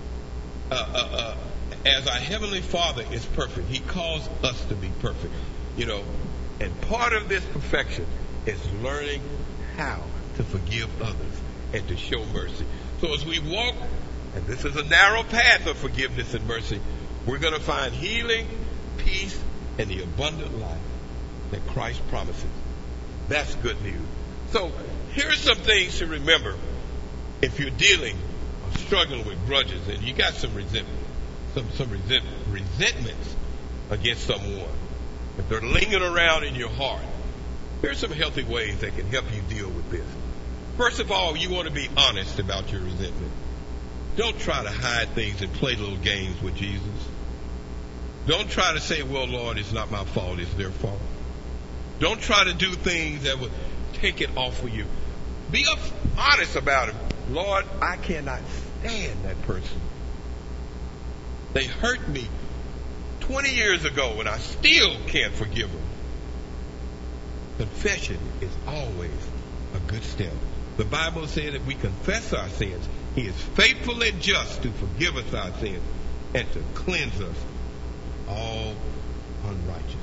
as our Heavenly Father is perfect, He calls us to be perfect. You know, and part of this perfection is learning how to forgive others and to show mercy. So as we walk, and this is a narrow path of forgiveness and mercy, we're going to find healing, peace, and the abundant life that Christ promises. That's good news. So here are some things to remember if you're dealing or struggling with grudges and you got some resentment, some resentments against someone. If they're lingering around in your heart, here's some healthy ways that can help you deal with this. First of all, you want to be honest about your resentment. Don't try to hide things and play little games with Jesus. Don't try to say, well, Lord, it's not my fault, it's their fault. Don't try to do things that would take it off of you. Be honest about it. Lord, I cannot stand that person. They hurt me 20 years ago and I still can't forgive them. Confession is always a good step. The Bible says that we confess our sins. He is faithful and just to forgive us our sins and to cleanse us all unrighteousness.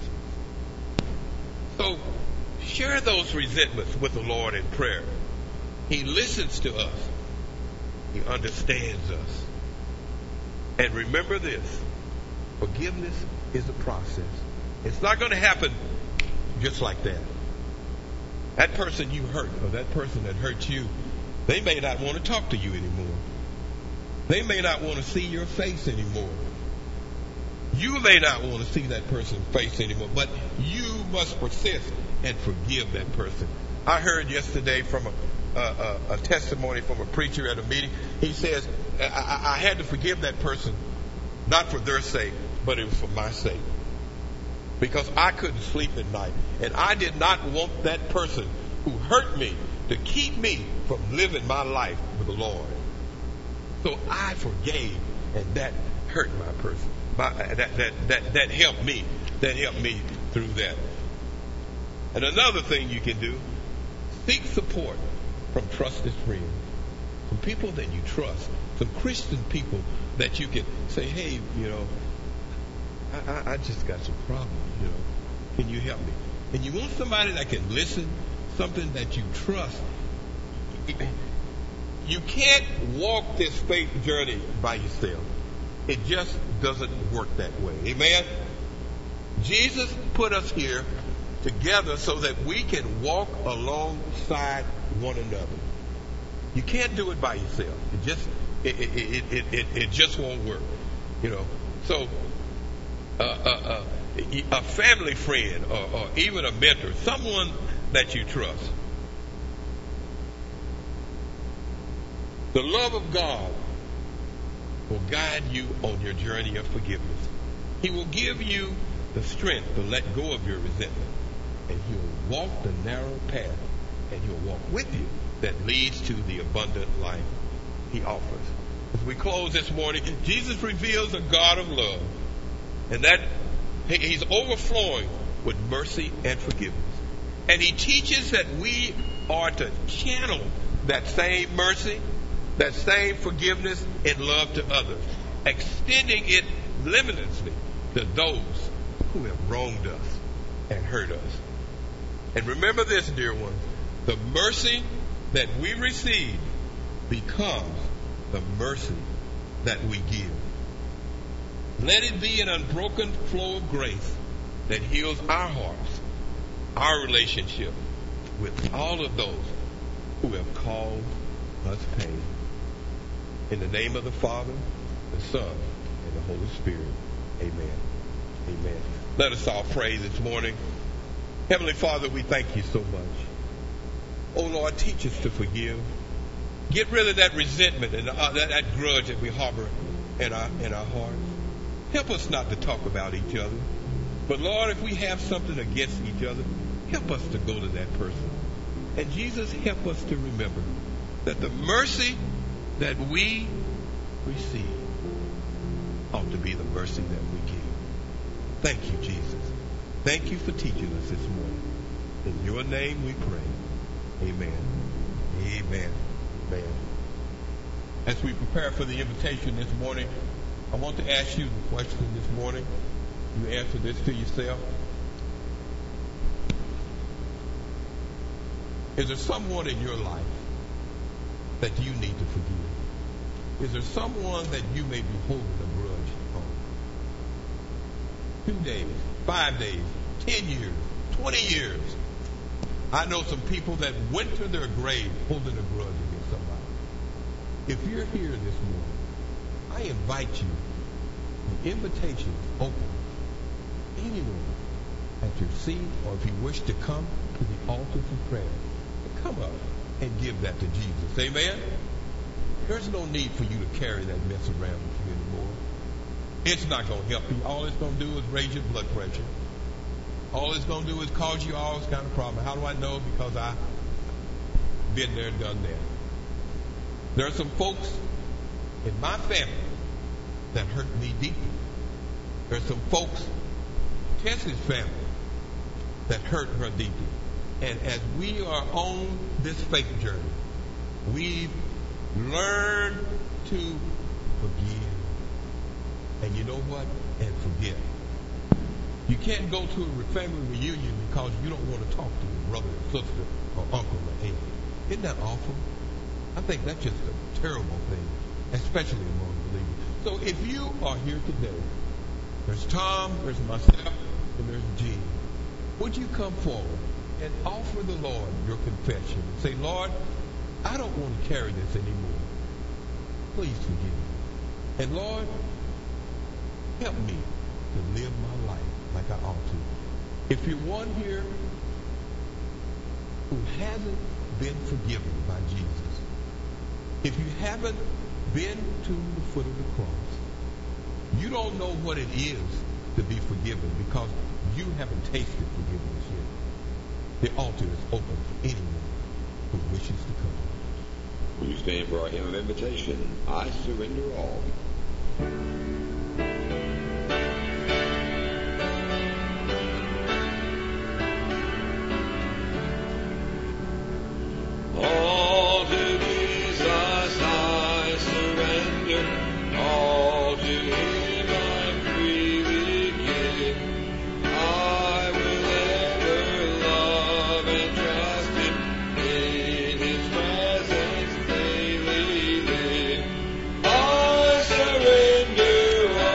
So share those resentments with the Lord in prayer. He listens to us. He understands us. And remember this, forgiveness is a process. It's not going to happen just like that. That person you hurt, or that person that hurt you, they may not want to talk to you anymore. They may not want to see your face anymore. You may not want to see that person's face anymore, but you must persist and forgive that person. I heard yesterday from a testimony from a preacher at a meeting. He says, I had to forgive that person, not for their sake, but it was for my sake. Because I couldn't sleep at night. And I did not want that person who hurt me to keep me from living my life with the Lord. So I forgave, and that hurt my person. That helped me. That helped me through that. And another thing you can do, seek support from trusted friends, from people that you trust, some Christian people that you can say, hey, you know, I just got some problems, you know. Can you help me? And you want somebody that can listen, something that you trust. You can't walk this faith journey by yourself. It just doesn't work that way. Amen? Jesus put us here together so that we can walk alongside one another. You can't do it by yourself. It just won't work. You know. So a family friend or even a mentor, someone that you trust. The love of God will guide you on your journey of forgiveness. He will give you the strength to let go of your resentment. And he'll walk the narrow path, and he'll walk with you that leads to the abundant life he offers. As we close this morning, Jesus reveals a God of love, and that he's overflowing with mercy and forgiveness. And he teaches that we are to channel that same mercy, that same forgiveness and love to others, extending it limitlessly to those who have wronged us and hurt us. And remember this, dear ones, the mercy that we receive becomes the mercy that we give. Let it be an unbroken flow of grace that heals our hearts, our relationship with all of those who have caused us pain. In the name of the Father, the Son, and the Holy Spirit. Amen. Amen. Let us all pray this morning. Heavenly Father, we thank you so much. Oh Lord, teach us to forgive. Get rid of that resentment and that grudge that we harbor in our hearts. Help us not to talk about each other. But Lord, if we have something against each other, help us to go to that person. And Jesus, help us to remember that the mercy that we receive ought to be the mercy that we give. Thank you, Jesus. Thank you for teaching us this morning. In your name we pray. Amen. Amen. Amen. As we prepare for the invitation this morning, I want to ask you the question this morning. You answer this to yourself. Is there someone in your life that you need to forgive? Is there someone that you may be holding a grudge on? 2 days, 5 days, 10 years, 20 years. I know some people that went to their grave holding a grudge against somebody. If you're here this morning, I invite you. The invitation is open. Anyone at your seat, or if you wish to come to the altar for prayer, come up and give that to Jesus. Amen? There's no need for you to carry that mess around with you anymore. It's not going to help you. All it's going to do is raise your blood pressure. All it's going to do is cause you all this kind of problem. How do I know? Because I've been there and done that. There are some folks in my family that hurt me deeply. There's some folks in Tessie's family that hurt her deeply. And as we are on this faith journey, we've learned to forgive. And you know what? And forget. You can't go to a family reunion because you don't want to talk to your brother or sister or uncle or aunt. Isn't that awful? I think that's just a terrible thing, especially among believers. So if you are here today, there's Tom, there's myself, and there's Gene. Would you come forward and offer the Lord your confession and say, Lord, I don't want to carry this anymore. Please forgive me. And Lord, help me to live my life like I ought to. If you're one here who hasn't been forgiven by Jesus, if you haven't been to the foot of the cross, you don't know what it is to be forgiven because you haven't tasted forgiveness yet. The altar is open for anyone who wishes to come. Will you stand for our hymn of invitation? I surrender all. All to Jesus I surrender, all to Him I freely give. I will ever love and trust Him, in His presence daily live. I surrender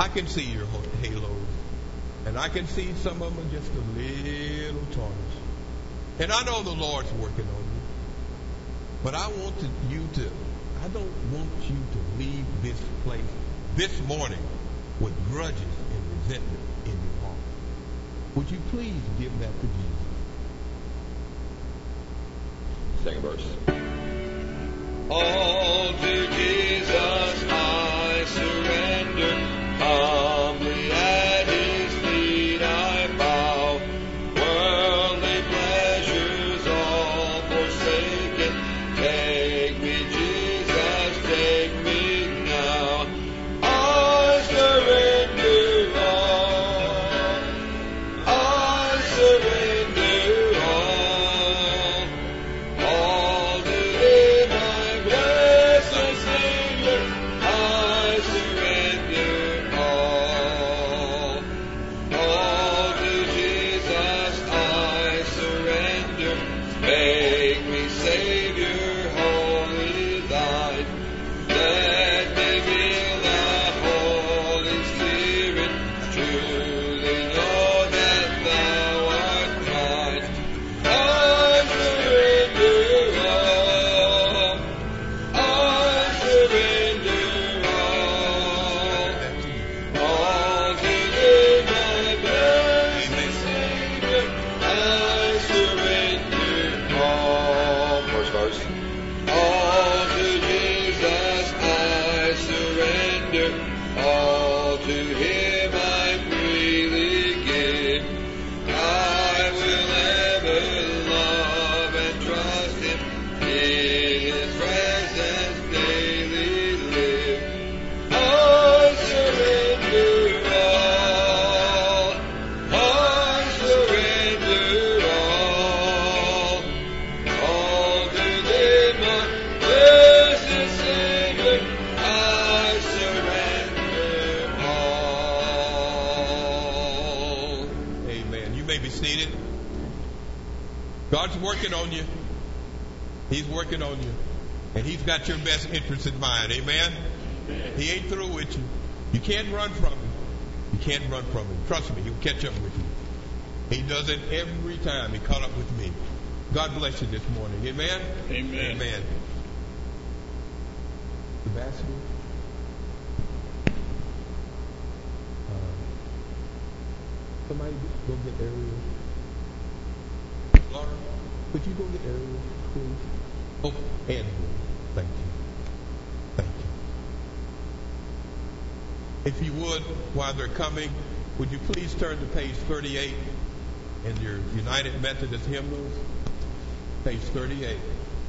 I can see your halos. And I can see some of them are just a little tarnished. And I know the Lord's working on you. But I don't want you to leave this place this morning with grudges and resentment in your heart. Would you please give that to Jesus? Second verse. All to Jesus I surrender. Humbly at his feet I bow. Worldly pleasures all forsaken. Take me, Jesus, take me now. I surrender all. I surrender all. All to thee, my blessed Savior. I surrender all. All to Jesus I surrender. Make me Savior, wholly thine. Let me feel the Holy Spirit. Truly know that thou art mine. I surrender all. I surrender all. All to thee, my blessed Savior. I surrender all. First verse. All to Jesus I surrender. All to him I freely give. I will ever love and trust him. In his presence daily live. I surrender all. I surrender all. All to thee, my blessed Savior, I surrender all. Amen. You may be seated. God's working on you. He's working on you. And he's got your best interests in mind. Amen? He ain't through with you. You can't run from him. You can't run from him. Trust me, he'll catch up with you. He does it every time. He caught up with me. God bless you this morning. Amen? Amen. Amen. Sebastian? Somebody go get Ariel. Laura, could you go get Ariel, please? Oh, Andrew. Thank you. Thank you. If you would, while they're coming, would you please turn to page 38 in your United Methodist hymnals? Page 38.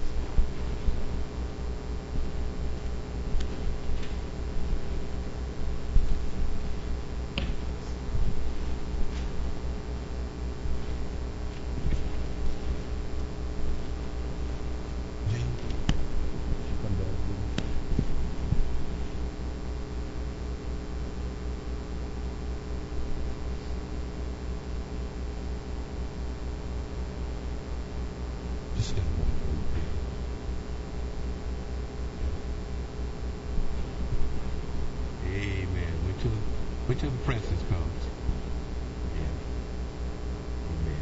Wait till the princess comes. Amen. Amen.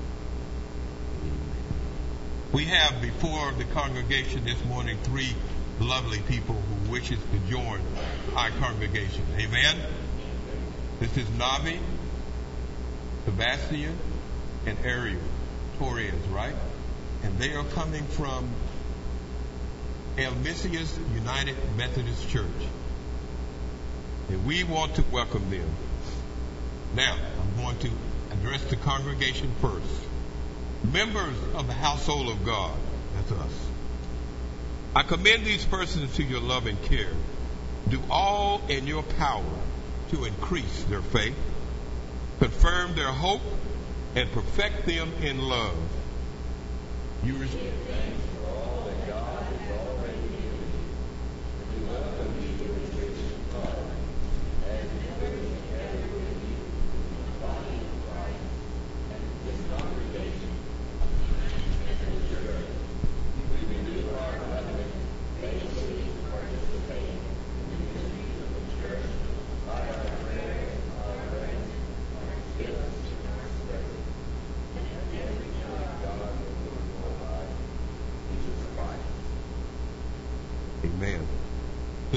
Amen. We have before the congregation this morning 3 lovely people who wishes to join our congregation. Amen. This is Navi, Sebastian, and Ariel Torres, right? And they are coming from El Messias United Methodist Church. And we want to welcome them. Now, I'm going to address the congregation first. Members of the household of God, that's us. I commend these persons to your love and care. Do all in your power to increase their faith, confirm their hope, and perfect them in love. You receive thanks for all that God has already given you. We welcome you to the church of God. As the church together with you, the body of Christ, and this congregation, and the church, we renew our covenant, faithfully participate in the duties of the church by our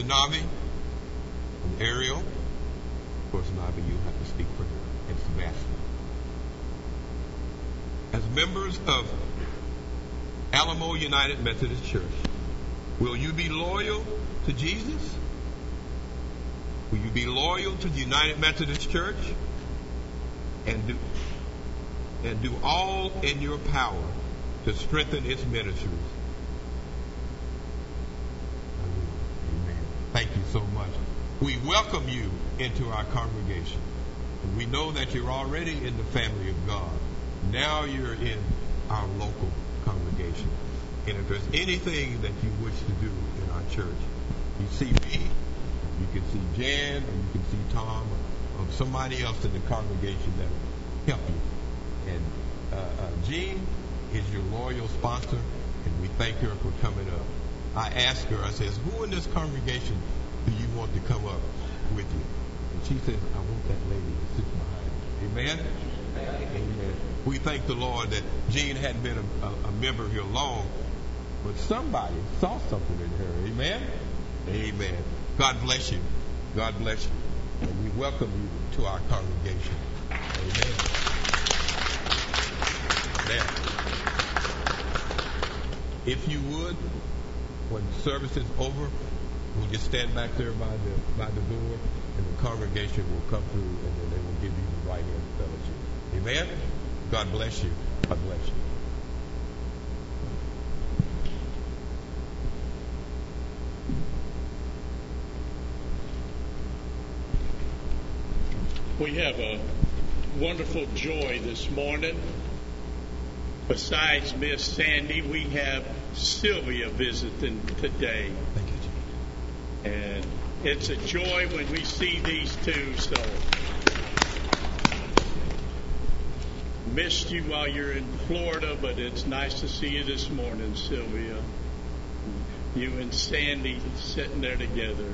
Navi and Ariel. Of course, Navi, you have to speak for her, and Sebastian. As members of Alamo United Methodist Church, will you be loyal to Jesus? Will you be loyal to the United Methodist Church and do all in your power to strengthen its ministries? Amen. Thank you so much. We welcome you into our congregation. And we know that you're already in the family of God. Now you're in our local congregation. And if there's anything that you wish to do in our church, you see me, you can see Jan, or you can see Tom, or somebody else in the congregation that will help you. And Jean is your loyal sponsor, and we thank her for coming up. I asked her, I says, who in this congregation do you want to come up with you? And she says, I want that lady to sit behind me. Amen? Amen. We thank the Lord that Jean hadn't been a member here long, but somebody saw something in her. Amen? Amen. God bless you. God bless you. And we welcome you to our congregation. Amen. Now, if you would, when the service is over, we'll just stand back there by the door, and the congregation will come through, and then they will give you the right hand fellowship. Amen? God bless you. God bless you. We have a wonderful joy this morning. Besides Miss Sandy, we have Sylvia visiting today. Thank you, Jesus. And it's a joy when we see these two. So, missed you while you're in Florida, but it's nice to see you this morning, Sylvia. You and Sandy sitting there together.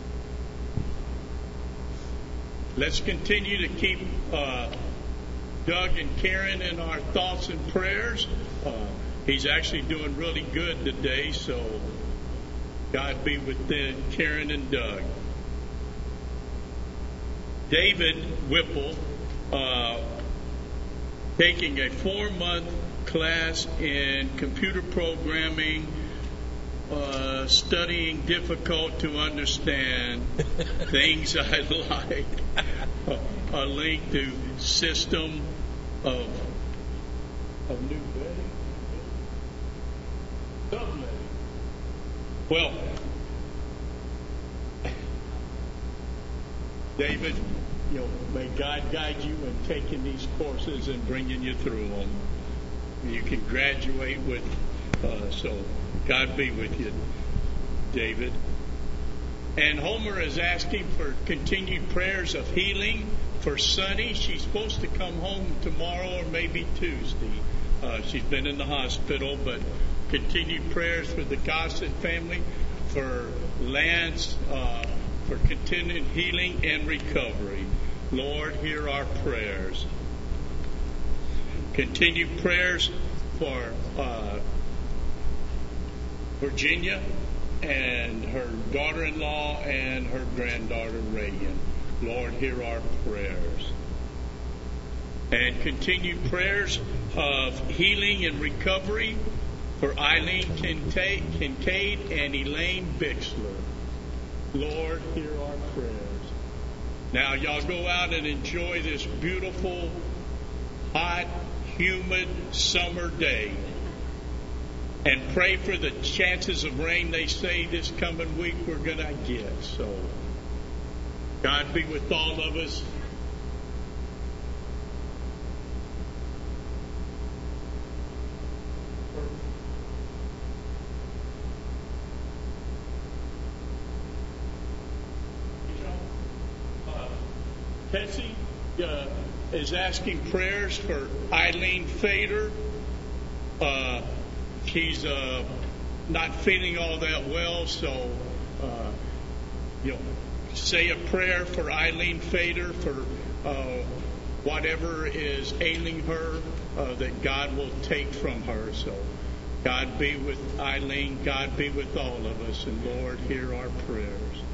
Let's continue to keep Doug and Karen in our thoughts and prayers. He's actually doing really good today, so God be with Karen and Doug. David Whipple, taking a 4-month class in computer programming, studying difficult to understand things I like. A link to system of new betting. Well, David, may God guide you in taking these courses and bringing you through them. You can graduate with, so God be with you, David. And Homer is asking for continued prayers of healing for Sunny. She's supposed to come home tomorrow or maybe Tuesday. She's been in the hospital, but continued prayers for the Gossett family, for Lance, for continued healing and recovery. Lord, hear our prayers. Continued prayers for Virginia and her daughter-in-law and her granddaughter Reagan. Lord, hear our prayers. And continued prayers of healing and recovery for Eileen Kincaid and Elaine Bixler. Lord, hear our prayers. Now, y'all go out and enjoy this beautiful, hot, humid summer day. And pray for the chances of rain they say this coming week we're going to get. So, God be with all of us. Tessie is asking prayers for Eileen Fader. She's not feeling all that well, so say a prayer for Eileen Fader for whatever is ailing her, that God will take from her. So God be with Eileen, God be with all of us, and Lord, hear our prayers.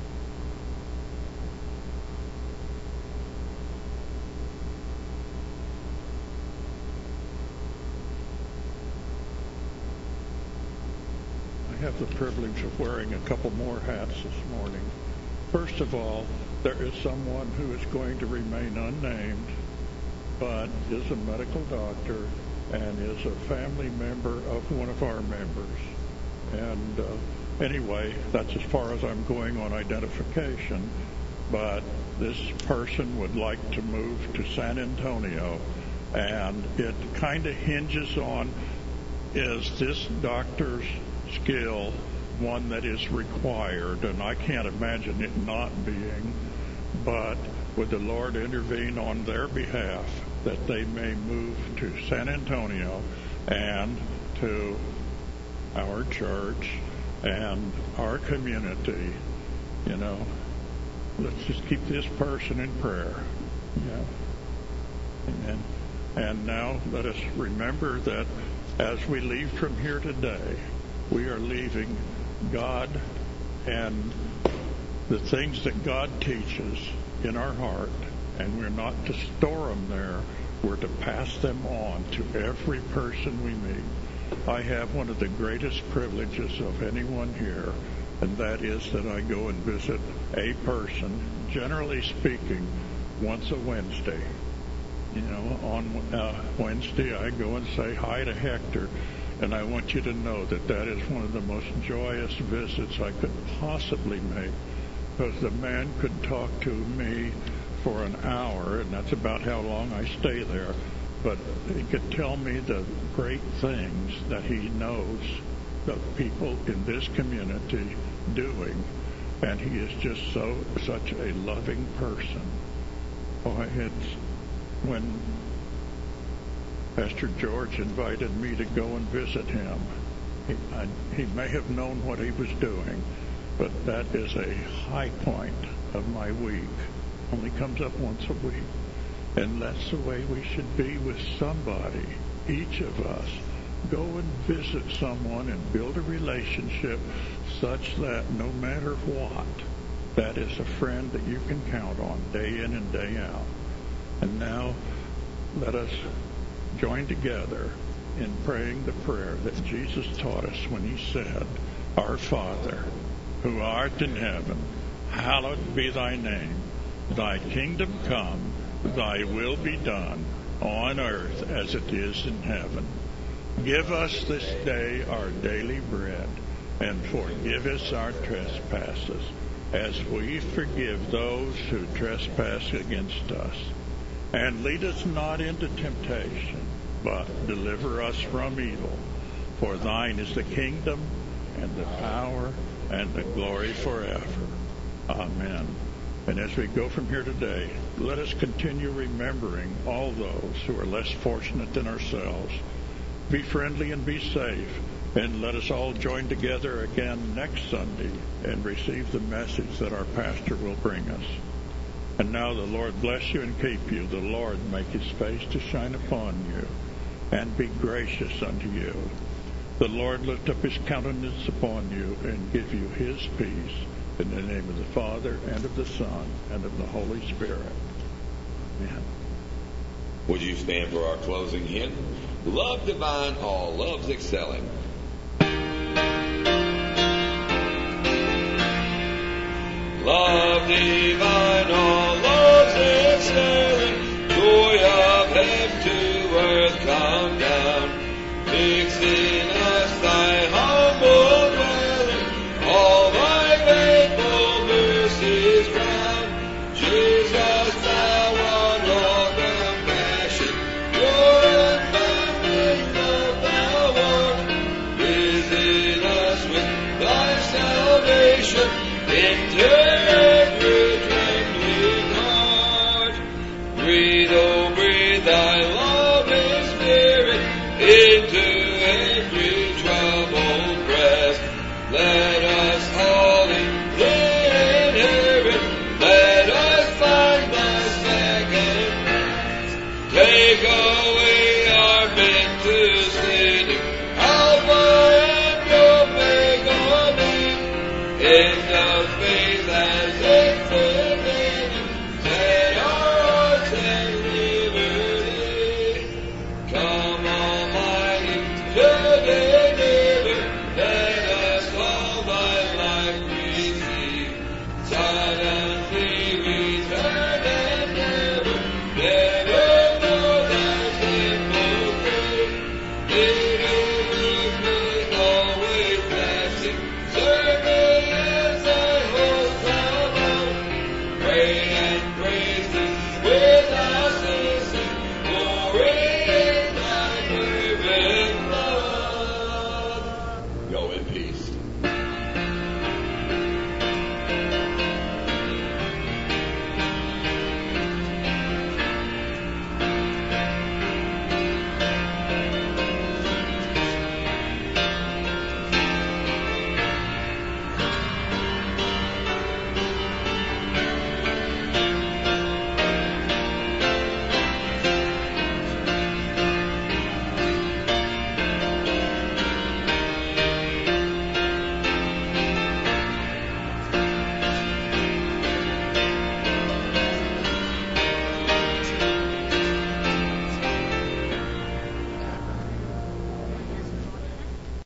have the privilege of wearing a couple more hats this morning. First of all, there is someone who is going to remain unnamed, but is a medical doctor and is a family member of one of our members. And anyway, that's as far as I'm going on identification. But this person would like to move to San Antonio, and it kind of hinges on, is this doctor's skill one that is required? And I can't imagine it not being, but would the Lord intervene on their behalf that they may move to San Antonio and to our church and our community? You know, let's just keep this person in prayer. Yeah. Amen. And now let us remember that as we leave from here today, we are leaving God and the things that God teaches in our heart, and we're not to store them there. We're to pass them on to every person we meet. I have one of the greatest privileges of anyone here, and that is that I go and visit a person, generally speaking, once a Wednesday. You know, on Wednesday I go and say hi to Hector, and I want you to know that that is one of the most joyous visits I could possibly make, because the man could talk to me for an hour, and that's about how long I stay there, but he could tell me the great things that he knows the people in this community doing, and he is just such a loving person. Oh, it's when Pastor George invited me to go and visit him, he may have known what he was doing, but that is a high point of my week. Only comes up once a week. And that's the way we should be with somebody, each of us. Go and visit someone and build a relationship such that no matter what, that is a friend that you can count on day in and day out. And now let us join together in praying the prayer that Jesus taught us when he said, Our Father, who art in heaven, hallowed be thy name. Thy kingdom come, thy will be done, on earth as it is in heaven. Give us this day our daily bread, and forgive us our trespasses, as we forgive those who trespass against us. And lead us not into temptation, but deliver us from evil. For thine is the kingdom, and the power, and the glory forever. Amen. And as we go from here today, let us continue remembering all those who are less fortunate than ourselves. Be friendly and be safe. And let us all join together again next Sunday and receive the message that our pastor will bring us. And now the Lord bless you and keep you. The Lord make his face to shine upon you and be gracious unto you. The Lord lift up his countenance upon you and give you his peace. In the name of the Father, and of the Son, and of the Holy Spirit. Amen. Would you stand for our closing hymn? Love divine, all loves excelling. Love divine, all loves excelling, joy of heaven to earth come down, fixing us thy humble dwelling, all thy faithful mercies crown. Jesus, thou art all compassion, pure unbounded love thou art, visit us with thy salvation, into every trembling heart. Breathe, oh breathe thy loving spirit into every troubled breast. Let us all inherit, let us find thy second rest. Take away